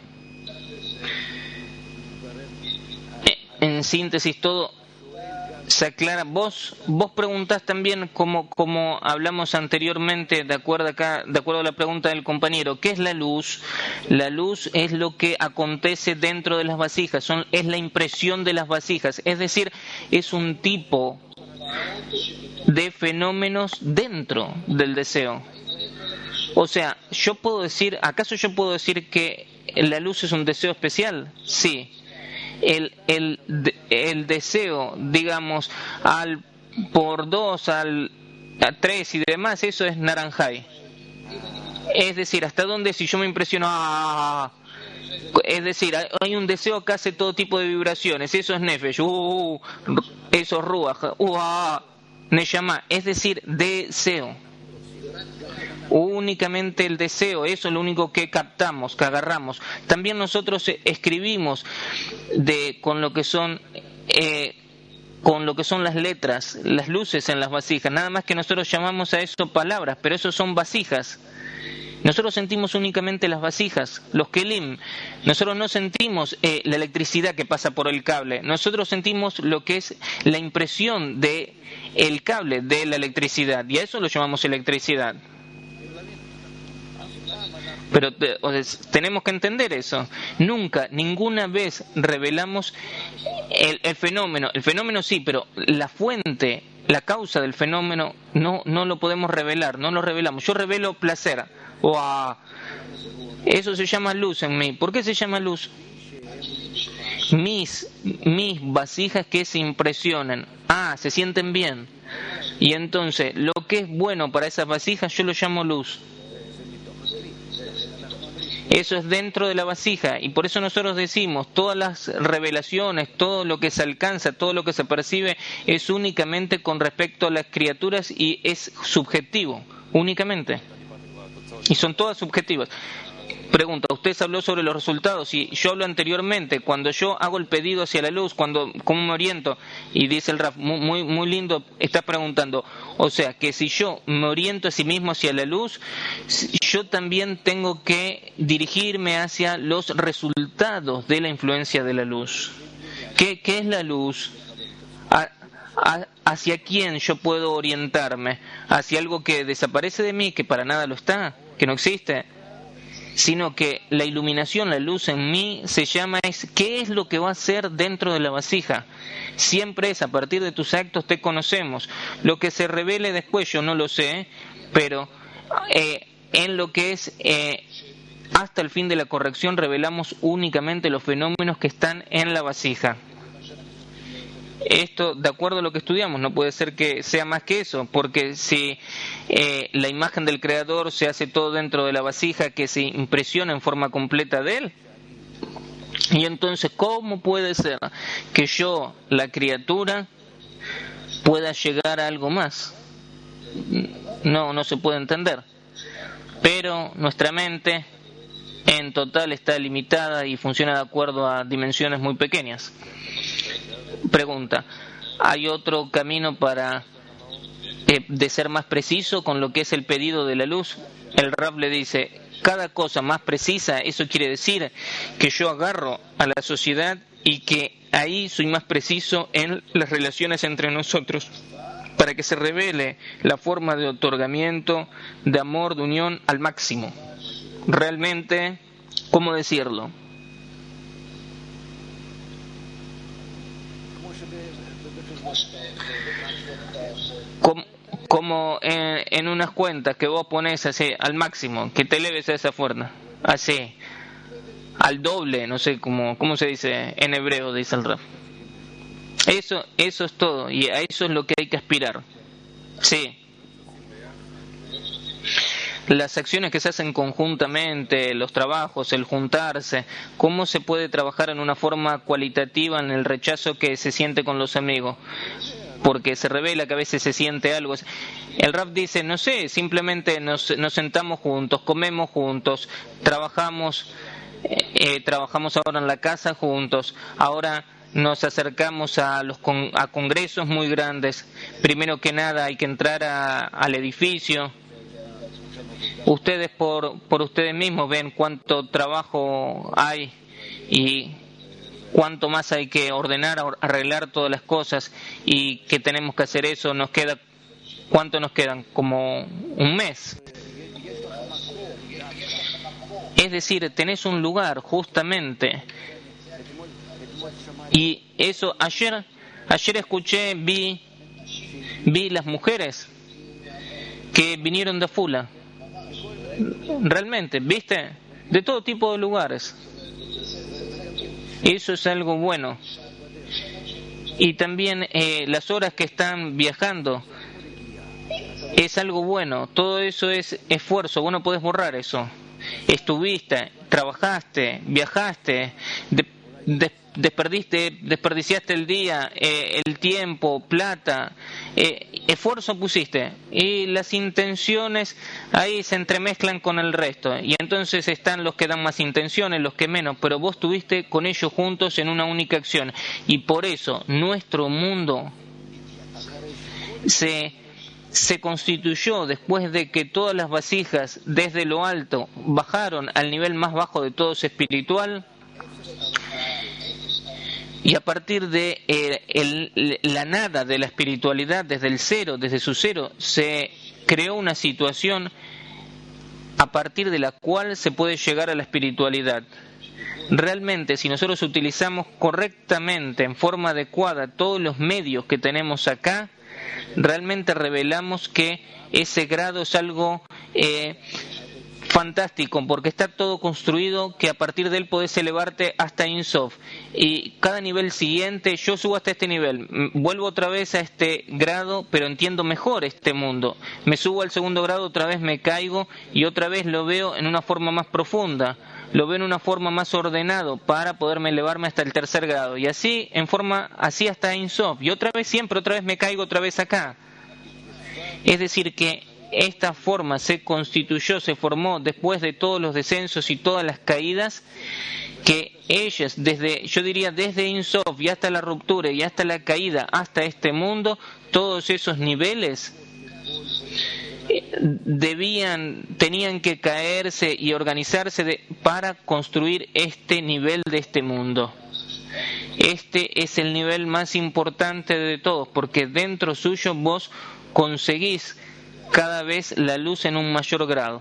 En síntesis, todo se aclara. Vos, vos preguntás también, como, como hablamos anteriormente, de acuerdo acá, de acuerdo a la pregunta del compañero, ¿qué es la luz? La luz es lo que acontece dentro de las vasijas, son, es la impresión de las vasijas, es decir, es un tipo de fenómenos dentro del deseo. O sea, yo puedo decir, ¿acaso yo puedo decir que la luz es un deseo especial? Sí. El, el, el deseo, digamos, al por dos, al a tres y demás, eso es naranjay. Es decir, ¿hasta dónde si yo me impresiono? ¡Ah! Es decir, hay un deseo que hace todo tipo de vibraciones, eso es nefesh, uh, eso es ruach, uh, ah, neshama, es decir, deseo. Únicamente el deseo, eso es lo único que captamos, que agarramos. También nosotros escribimos de con lo que son eh, con lo que son las letras, las luces en las vasijas, nada más que nosotros llamamos a eso palabras, pero eso son vasijas. Nosotros sentimos únicamente las vasijas, los kelim. Nosotros no sentimos eh, la electricidad que pasa por el cable. Nosotros sentimos lo que es la impresión de el cable de la electricidad, y a eso lo llamamos electricidad. Pero o sea, tenemos que entender eso. Nunca, ninguna vez revelamos el, el fenómeno. El fenómeno sí, pero la fuente, la causa del fenómeno, no, no lo podemos revelar, no lo revelamos. Yo revelo placer. ¡Wow! Eso se llama luz en mí. ¿Por qué se llama luz? Mis, mis vasijas que se impresionan. Ah, se sienten bien. Y entonces, lo que es bueno para esas vasijas, yo lo llamo luz. Eso es dentro de la vasija, y por eso nosotros decimos, todas las revelaciones, todo lo que se alcanza, todo lo que se percibe es únicamente con respecto a las criaturas y es subjetivo, únicamente. Y son todas subjetivas. Pregunta, usted habló sobre los resultados y yo hablo anteriormente, cuando yo hago el pedido hacia la luz, cuando cómo me oriento, y dice el Raf, muy, muy, muy lindo, está preguntando, o sea, que si yo me oriento a sí mismo hacia la luz, yo también tengo que dirigirme hacia los resultados de la influencia de la luz. ¿Qué, qué es la luz? A, a, ¿Hacia quién yo puedo orientarme? ¿Hacia algo que desaparece de mí, que para nada lo está, que no existe? Sino que la iluminación, la luz en mí se llama es ¿qué es lo que va a ser dentro de la vasija? Siempre es a partir de tus actos te conocemos. Lo que se revele después yo no lo sé, pero eh, en lo que es eh, hasta el fin de la corrección revelamos únicamente los fenómenos que están en la vasija. esto, de acuerdo a lo que estudiamos, no puede ser que sea más que eso, porque si eh, la imagen del Creador se hace todo dentro de la vasija que se impresiona en forma completa de Él, y entonces, ¿cómo puede ser que yo, la criatura, pueda llegar a algo más? No, no se puede entender. Pero nuestra mente en total está limitada y funciona de acuerdo a dimensiones muy pequeñas. Pregunta, ¿hay otro camino para eh, de ser más preciso con lo que es el pedido de la luz? El Rab le dice, cada cosa más precisa, eso quiere decir que yo agarro a la sociedad y que ahí soy más preciso en las relaciones entre nosotros, para que se revele la forma de otorgamiento, de amor, de unión al máximo. Realmente, ¿cómo decirlo? Como, como en, en unas cuentas que vos pones así al máximo, que te eleves a esa forma, así, al doble, no sé cómo, cómo se dice en hebreo, dice el Rab. Eso, eso es todo, y a eso es lo que hay que aspirar. Sí. Las acciones que se hacen conjuntamente, los trabajos, el juntarse, cómo se puede trabajar en una forma cualitativa en el rechazo que se siente con los amigos, porque se revela que a veces se siente algo. El Rab dice, no sé, simplemente nos, nos sentamos juntos, comemos juntos, trabajamos, eh, trabajamos ahora en la casa juntos, ahora nos acercamos a los con, a congresos muy grandes. Primero que nada hay que entrar a, al edificio. Ustedes por, por ustedes mismos ven cuánto trabajo hay y cuánto más hay que ordenar, arreglar todas las cosas, y que tenemos que hacer eso. Nos queda, ¿cuánto nos quedan? Como un mes. Es decir, tenés un lugar justamente. Y eso, ayer, ayer escuché, vi, vi las mujeres que vinieron de Fula. Realmente, ¿viste? De todo tipo de lugares. Eso es algo bueno. Y también eh, las horas que están viajando es algo bueno. Todo eso es esfuerzo. Vos no podés borrar eso. Estuviste, trabajaste, viajaste, de, de, desperdiste, desperdiciaste el día, eh, el tiempo, plata, eh, esfuerzo pusiste, y las intenciones ahí se entremezclan con el resto, y entonces están los que dan más intenciones, los que menos, pero vos estuviste con ellos juntos en una única acción, y por eso nuestro mundo se se constituyó después de que todas las vasijas desde lo alto bajaron al nivel más bajo de todos espiritual. Y a partir de eh, el, la nada de la espiritualidad, desde el cero, desde su cero, se creó una situación a partir de la cual se puede llegar a la espiritualidad. Realmente, si nosotros utilizamos correctamente, en forma adecuada, todos los medios que tenemos acá, realmente revelamos que ese grado es algo eh, fantástico, porque está todo construido que a partir de él podés elevarte hasta Ein Sof, y cada nivel siguiente, yo subo hasta este nivel, vuelvo otra vez a este grado, pero entiendo mejor este mundo, me subo al segundo grado, otra vez me caigo y otra vez lo veo en una forma más profunda, lo veo en una forma más ordenado para poderme elevarme hasta el tercer grado, y así en forma así hasta Ein Sof, y otra vez siempre otra vez me caigo otra vez acá. Es decir que esta forma se constituyó, se formó después de todos los descensos y todas las caídas, que ellas, desde, yo diría desde Ein Sof y hasta la ruptura y hasta la caída, hasta este mundo, todos esos niveles debían, tenían que caerse y organizarse de, para construir este nivel de este mundo. Este es el nivel más importante de todos, porque dentro suyo vos conseguís cada vez la luz en un mayor grado.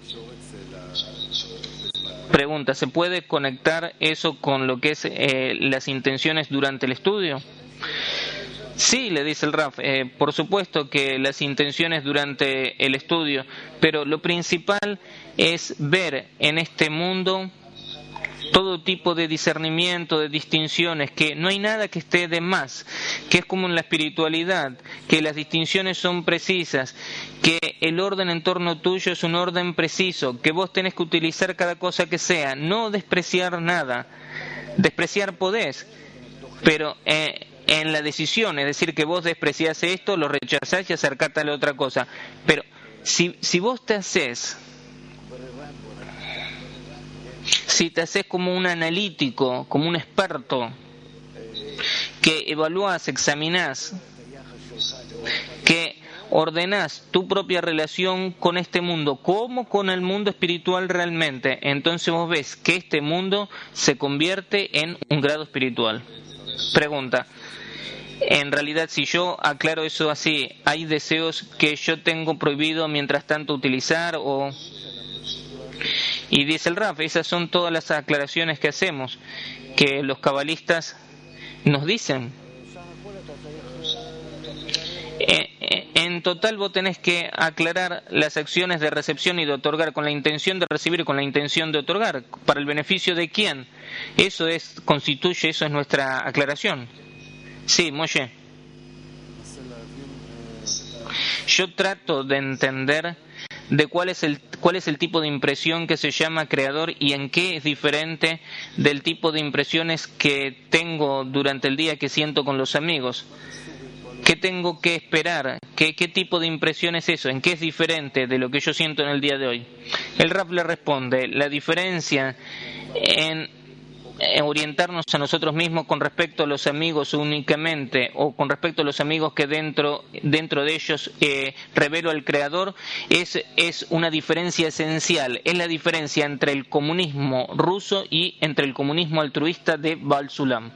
Pregunta, ¿se puede conectar eso con lo que es eh, las intenciones durante el estudio? Sí, le dice el Raf, eh, por supuesto que las intenciones durante el estudio, pero lo principal es ver en este mundo todo tipo de discernimiento, de distinciones, que no hay nada que esté de más, que es como en la espiritualidad, que las distinciones son precisas, que el orden en torno tuyo es un orden preciso, que vos tenés que utilizar cada cosa que sea, no despreciar nada. Despreciar podés, pero eh, en la decisión, es decir, que vos despreciás esto, lo rechazás y acercate a la otra cosa. Pero si, si vos te haces, si te haces como un analítico, como un experto, que evaluás, examinás, que ordenás tu propia relación con este mundo, como con el mundo espiritual realmente, entonces vos ves que este mundo se convierte en un grado espiritual. Pregunta: en realidad, si yo aclaro eso así, ¿hay deseos que yo tengo prohibido mientras tanto utilizar? O... Y dice el Raf, esas son todas las aclaraciones que hacemos, que los cabalistas nos dicen. En total vos tenés que aclarar las acciones de recepción y de otorgar con la intención de recibir, con la intención de otorgar. ¿Para el beneficio de quién? Eso es, constituye, eso es nuestra aclaración. Sí, Moshe. Yo trato de entender de cuál es el cuál es el tipo de impresión que se llama creador y en qué es diferente del tipo de impresiones que tengo durante el día que siento con los amigos. ¿Qué tengo que esperar? ¿Qué, ¿Qué tipo de impresión es eso? ¿En qué es diferente de lo que yo siento en el día de hoy? El Rab le responde, la diferencia en, en orientarnos a nosotros mismos con respecto a los amigos únicamente, o con respecto a los amigos que dentro, dentro de ellos eh, revelo al Creador, es, es una diferencia esencial. Es la diferencia entre el comunismo ruso y entre el comunismo altruista de Baal Sulam.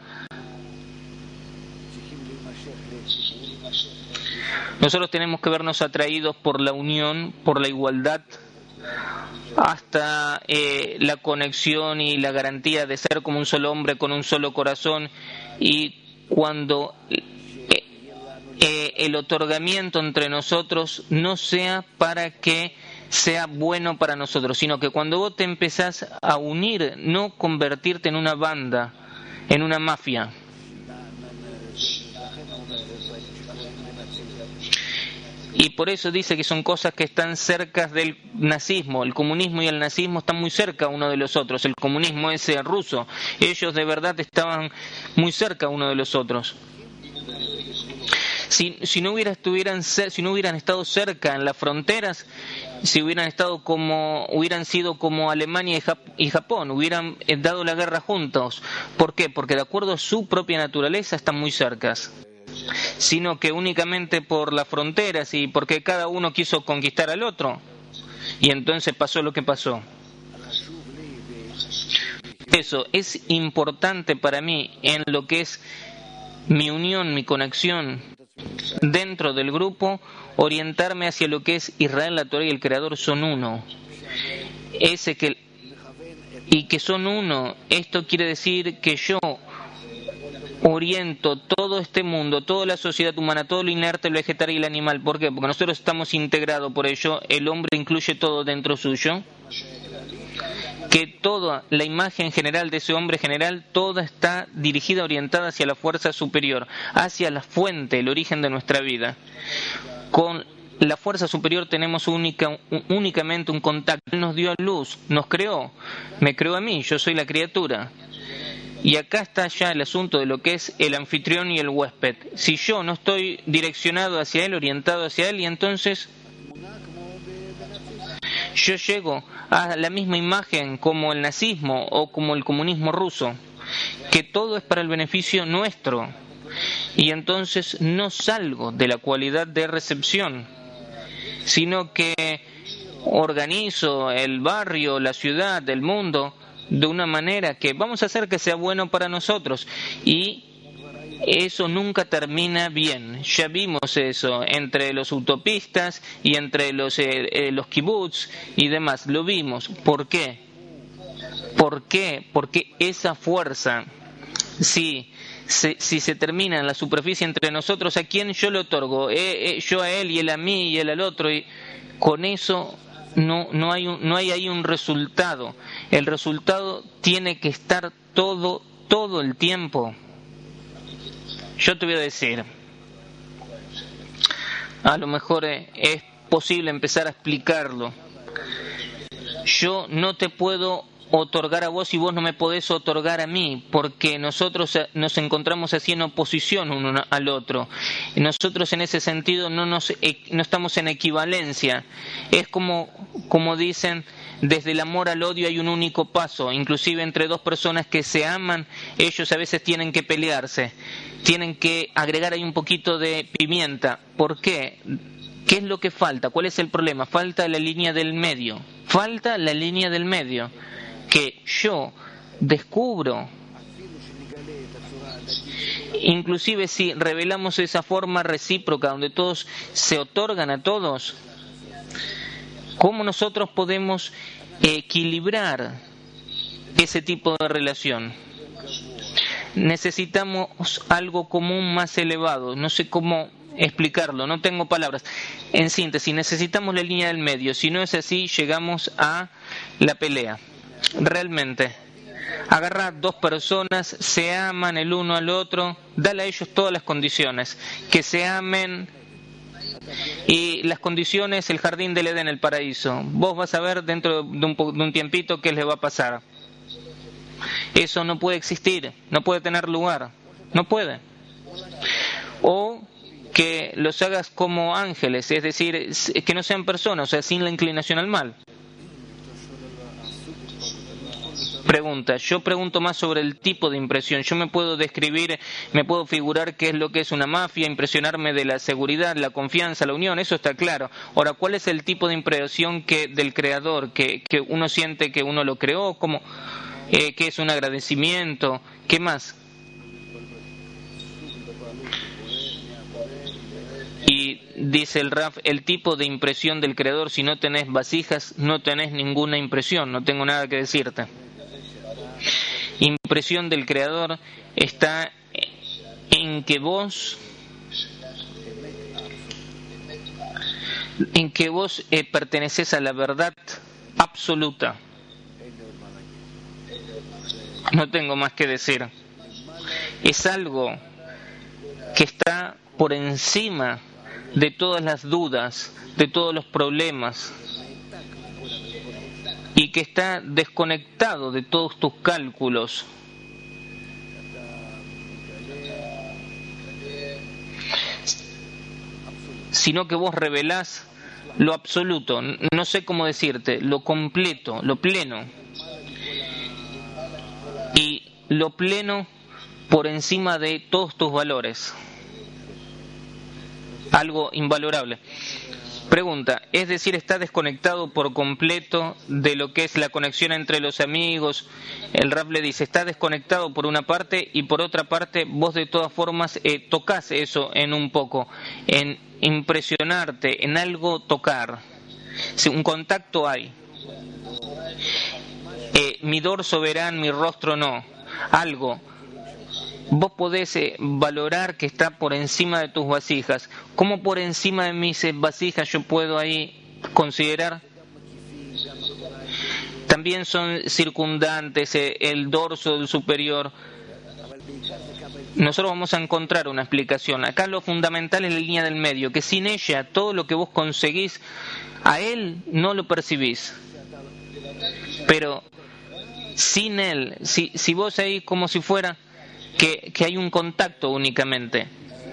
Nosotros tenemos que vernos atraídos por la unión, por la igualdad, hasta eh, la conexión y la garantía de ser como un solo hombre con un solo corazón. Y cuando eh, eh, el otorgamiento entre nosotros no sea para que sea bueno para nosotros, sino que cuando vos te empezás a unir, no convertirte en una banda, en una mafia. Y por eso dice que son cosas que están cerca del nazismo. El comunismo y el nazismo están muy cerca uno de los otros. El comunismo es ruso. Ellos de verdad estaban muy cerca uno de los otros. Si, si, no hubiera, estuvieran, si no hubieran estado cerca en las fronteras, si hubieran estado como, hubieran sido como Alemania y, Jap y Japón, hubieran dado la guerra juntos. ¿Por qué? Porque de acuerdo a su propia naturaleza están muy cercas. Sino que únicamente por las fronteras y porque cada uno quiso conquistar al otro, y entonces pasó lo que pasó. Eso es importante para mí en lo que es mi unión, mi conexión dentro del grupo, orientarme hacia lo que es Israel, la Torah y el Creador son uno. Ese que y que son uno, esto quiere decir que yo oriento todo este mundo, toda la sociedad humana, todo lo inerte, lo vegetal y el animal. ¿Por qué? Porque nosotros estamos integrados, por ello el hombre incluye todo dentro suyo. Que toda la imagen general de ese hombre general, toda está dirigida, orientada hacia la fuerza superior, hacia la fuente, el origen de nuestra vida. Con la fuerza superior tenemos única, únicamente un contacto. Él nos dio a luz, nos creó, me creó a mí, yo soy la criatura. Y acá está ya el asunto de lo que es el anfitrión y el huésped. Si yo no estoy direccionado hacia él, orientado hacia él, y entonces yo llego a la misma imagen como el nazismo o como el comunismo ruso, que todo es para el beneficio nuestro. Y entonces no salgo de la cualidad de recepción, sino que organizo el barrio, la ciudad, el mundo, de una manera que vamos a hacer que sea bueno para nosotros, y eso nunca termina bien. Ya vimos eso entre los utopistas y entre los, eh, eh, los kibbutz y demás, lo vimos. ¿Por qué? ¿Por qué? Porque esa fuerza, si, si, si se termina en la superficie entre nosotros, ¿a quién yo le otorgo? Eh, eh, yo a él y él a mí y él al otro, y con eso no, no, hay un, no hay ahí un resultado. El resultado tiene que estar todo, todo el tiempo. Yo te voy a decir, a lo mejor es posible empezar a explicarlo. Yo no te puedo otorgar a vos y vos no me podés otorgar a mí, porque nosotros nos encontramos así en oposición uno al otro. Nosotros en ese sentido no, nos, no estamos en equivalencia. Es como, como dicen, desde el amor al odio hay un único paso. Inclusive entre dos personas que se aman, ellos a veces tienen que pelearse, tienen que agregar ahí un poquito de pimienta. ¿Por qué? ¿Qué es lo que falta? ¿Cuál es el problema? Falta la línea del medio. Falta la línea del medio. Que yo descubro, inclusive si revelamos esa forma recíproca donde todos se otorgan a todos, ¿cómo nosotros podemos equilibrar ese tipo de relación? Necesitamos algo común más elevado, no sé cómo explicarlo, no tengo palabras. En síntesis, necesitamos la línea del medio, si no es así, llegamos a la pelea. Realmente, agarra dos personas, se aman el uno al otro, dale a ellos todas las condiciones, que se amen, y las condiciones, el jardín del Edén, el paraíso. Vos vas a ver dentro de un, de un tiempito qué les va a pasar. Eso no puede existir, no puede tener lugar, no puede. O que los hagas como ángeles, es decir, que no sean personas, o sea, sin la inclinación al mal. Pregunta, yo pregunto más sobre el tipo de impresión. Yo me puedo describir, me puedo figurar qué es lo que es una mafia, impresionarme de la seguridad, la confianza, la unión, eso está claro. Ahora, ¿cuál es el tipo de impresión que del creador, que, que uno siente que uno lo creó? ¿Cómo, eh, ¿Qué es un agradecimiento? ¿Qué más? Y dice el Raf, el tipo de impresión del creador, si no tenés vasijas, no tenés ninguna impresión, no tengo nada que decirte. Impresión del creador está en que vos en que vos eh, perteneces a la verdad absoluta. No tengo más que decir. Es algo que está por encima de todas las dudas, de todos los problemas, y que está desconectado de todos tus cálculos. Sino que vos revelás lo absoluto, no sé cómo decirte, lo completo, lo pleno. Y lo pleno por encima de todos tus valores. Algo invalorable. Pregunta, es decir, está desconectado por completo de lo que es la conexión entre los amigos. El Rab le dice, está desconectado por una parte y por otra parte vos de todas formas eh, tocas eso en un poco, en impresionarte, en algo tocar. Si un contacto hay. Eh, mi dorso verán, mi rostro no. Algo. Vos podés eh, valorar que está por encima de tus vasijas. ¿Cómo por encima de mis eh, vasijas yo puedo ahí considerar? También son circundantes eh, el dorso del superior. Nosotros vamos a encontrar una explicación. Acá lo fundamental es la línea del medio, que sin ella todo lo que vos conseguís, a él no lo percibís. Pero sin él, si, si vos ahí como si fuera... Que, que hay un contacto únicamente,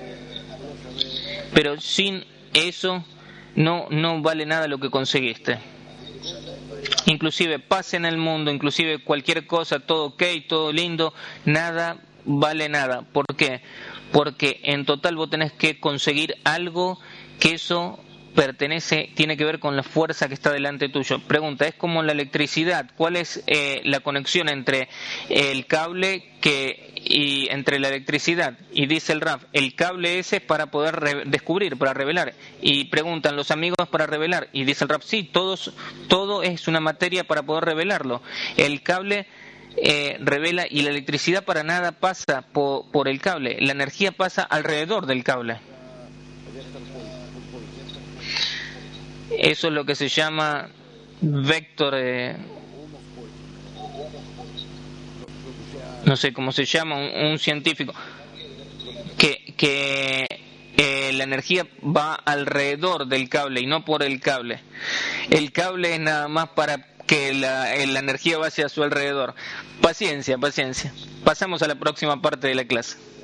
pero sin eso no, no vale nada lo que conseguiste. Inclusive paz en el mundo, inclusive cualquier cosa, todo ok, todo lindo, nada vale nada. ¿Por qué? Porque en total vos tenés que conseguir algo que eso pertenece, tiene que ver con la fuerza que está delante tuyo. Pregunta, es como la electricidad. ¿Cuál es eh, la conexión entre el cable que y entre la electricidad? Y dice el Raf, el cable ese es para poder re- descubrir, para revelar. Y preguntan los amigos para revelar. Y dice el Raf, sí, todos, todo es una materia para poder revelarlo. El cable eh, revela y la electricidad para nada pasa por, por el cable. La energía pasa alrededor del cable. Eso es lo que se llama vector, eh, no sé cómo se llama, un, un científico, que, que eh, la energía va alrededor del cable y no por el cable. El cable es nada más para que la, la energía vaya a su alrededor. Paciencia, paciencia. Pasamos a la próxima parte de la clase.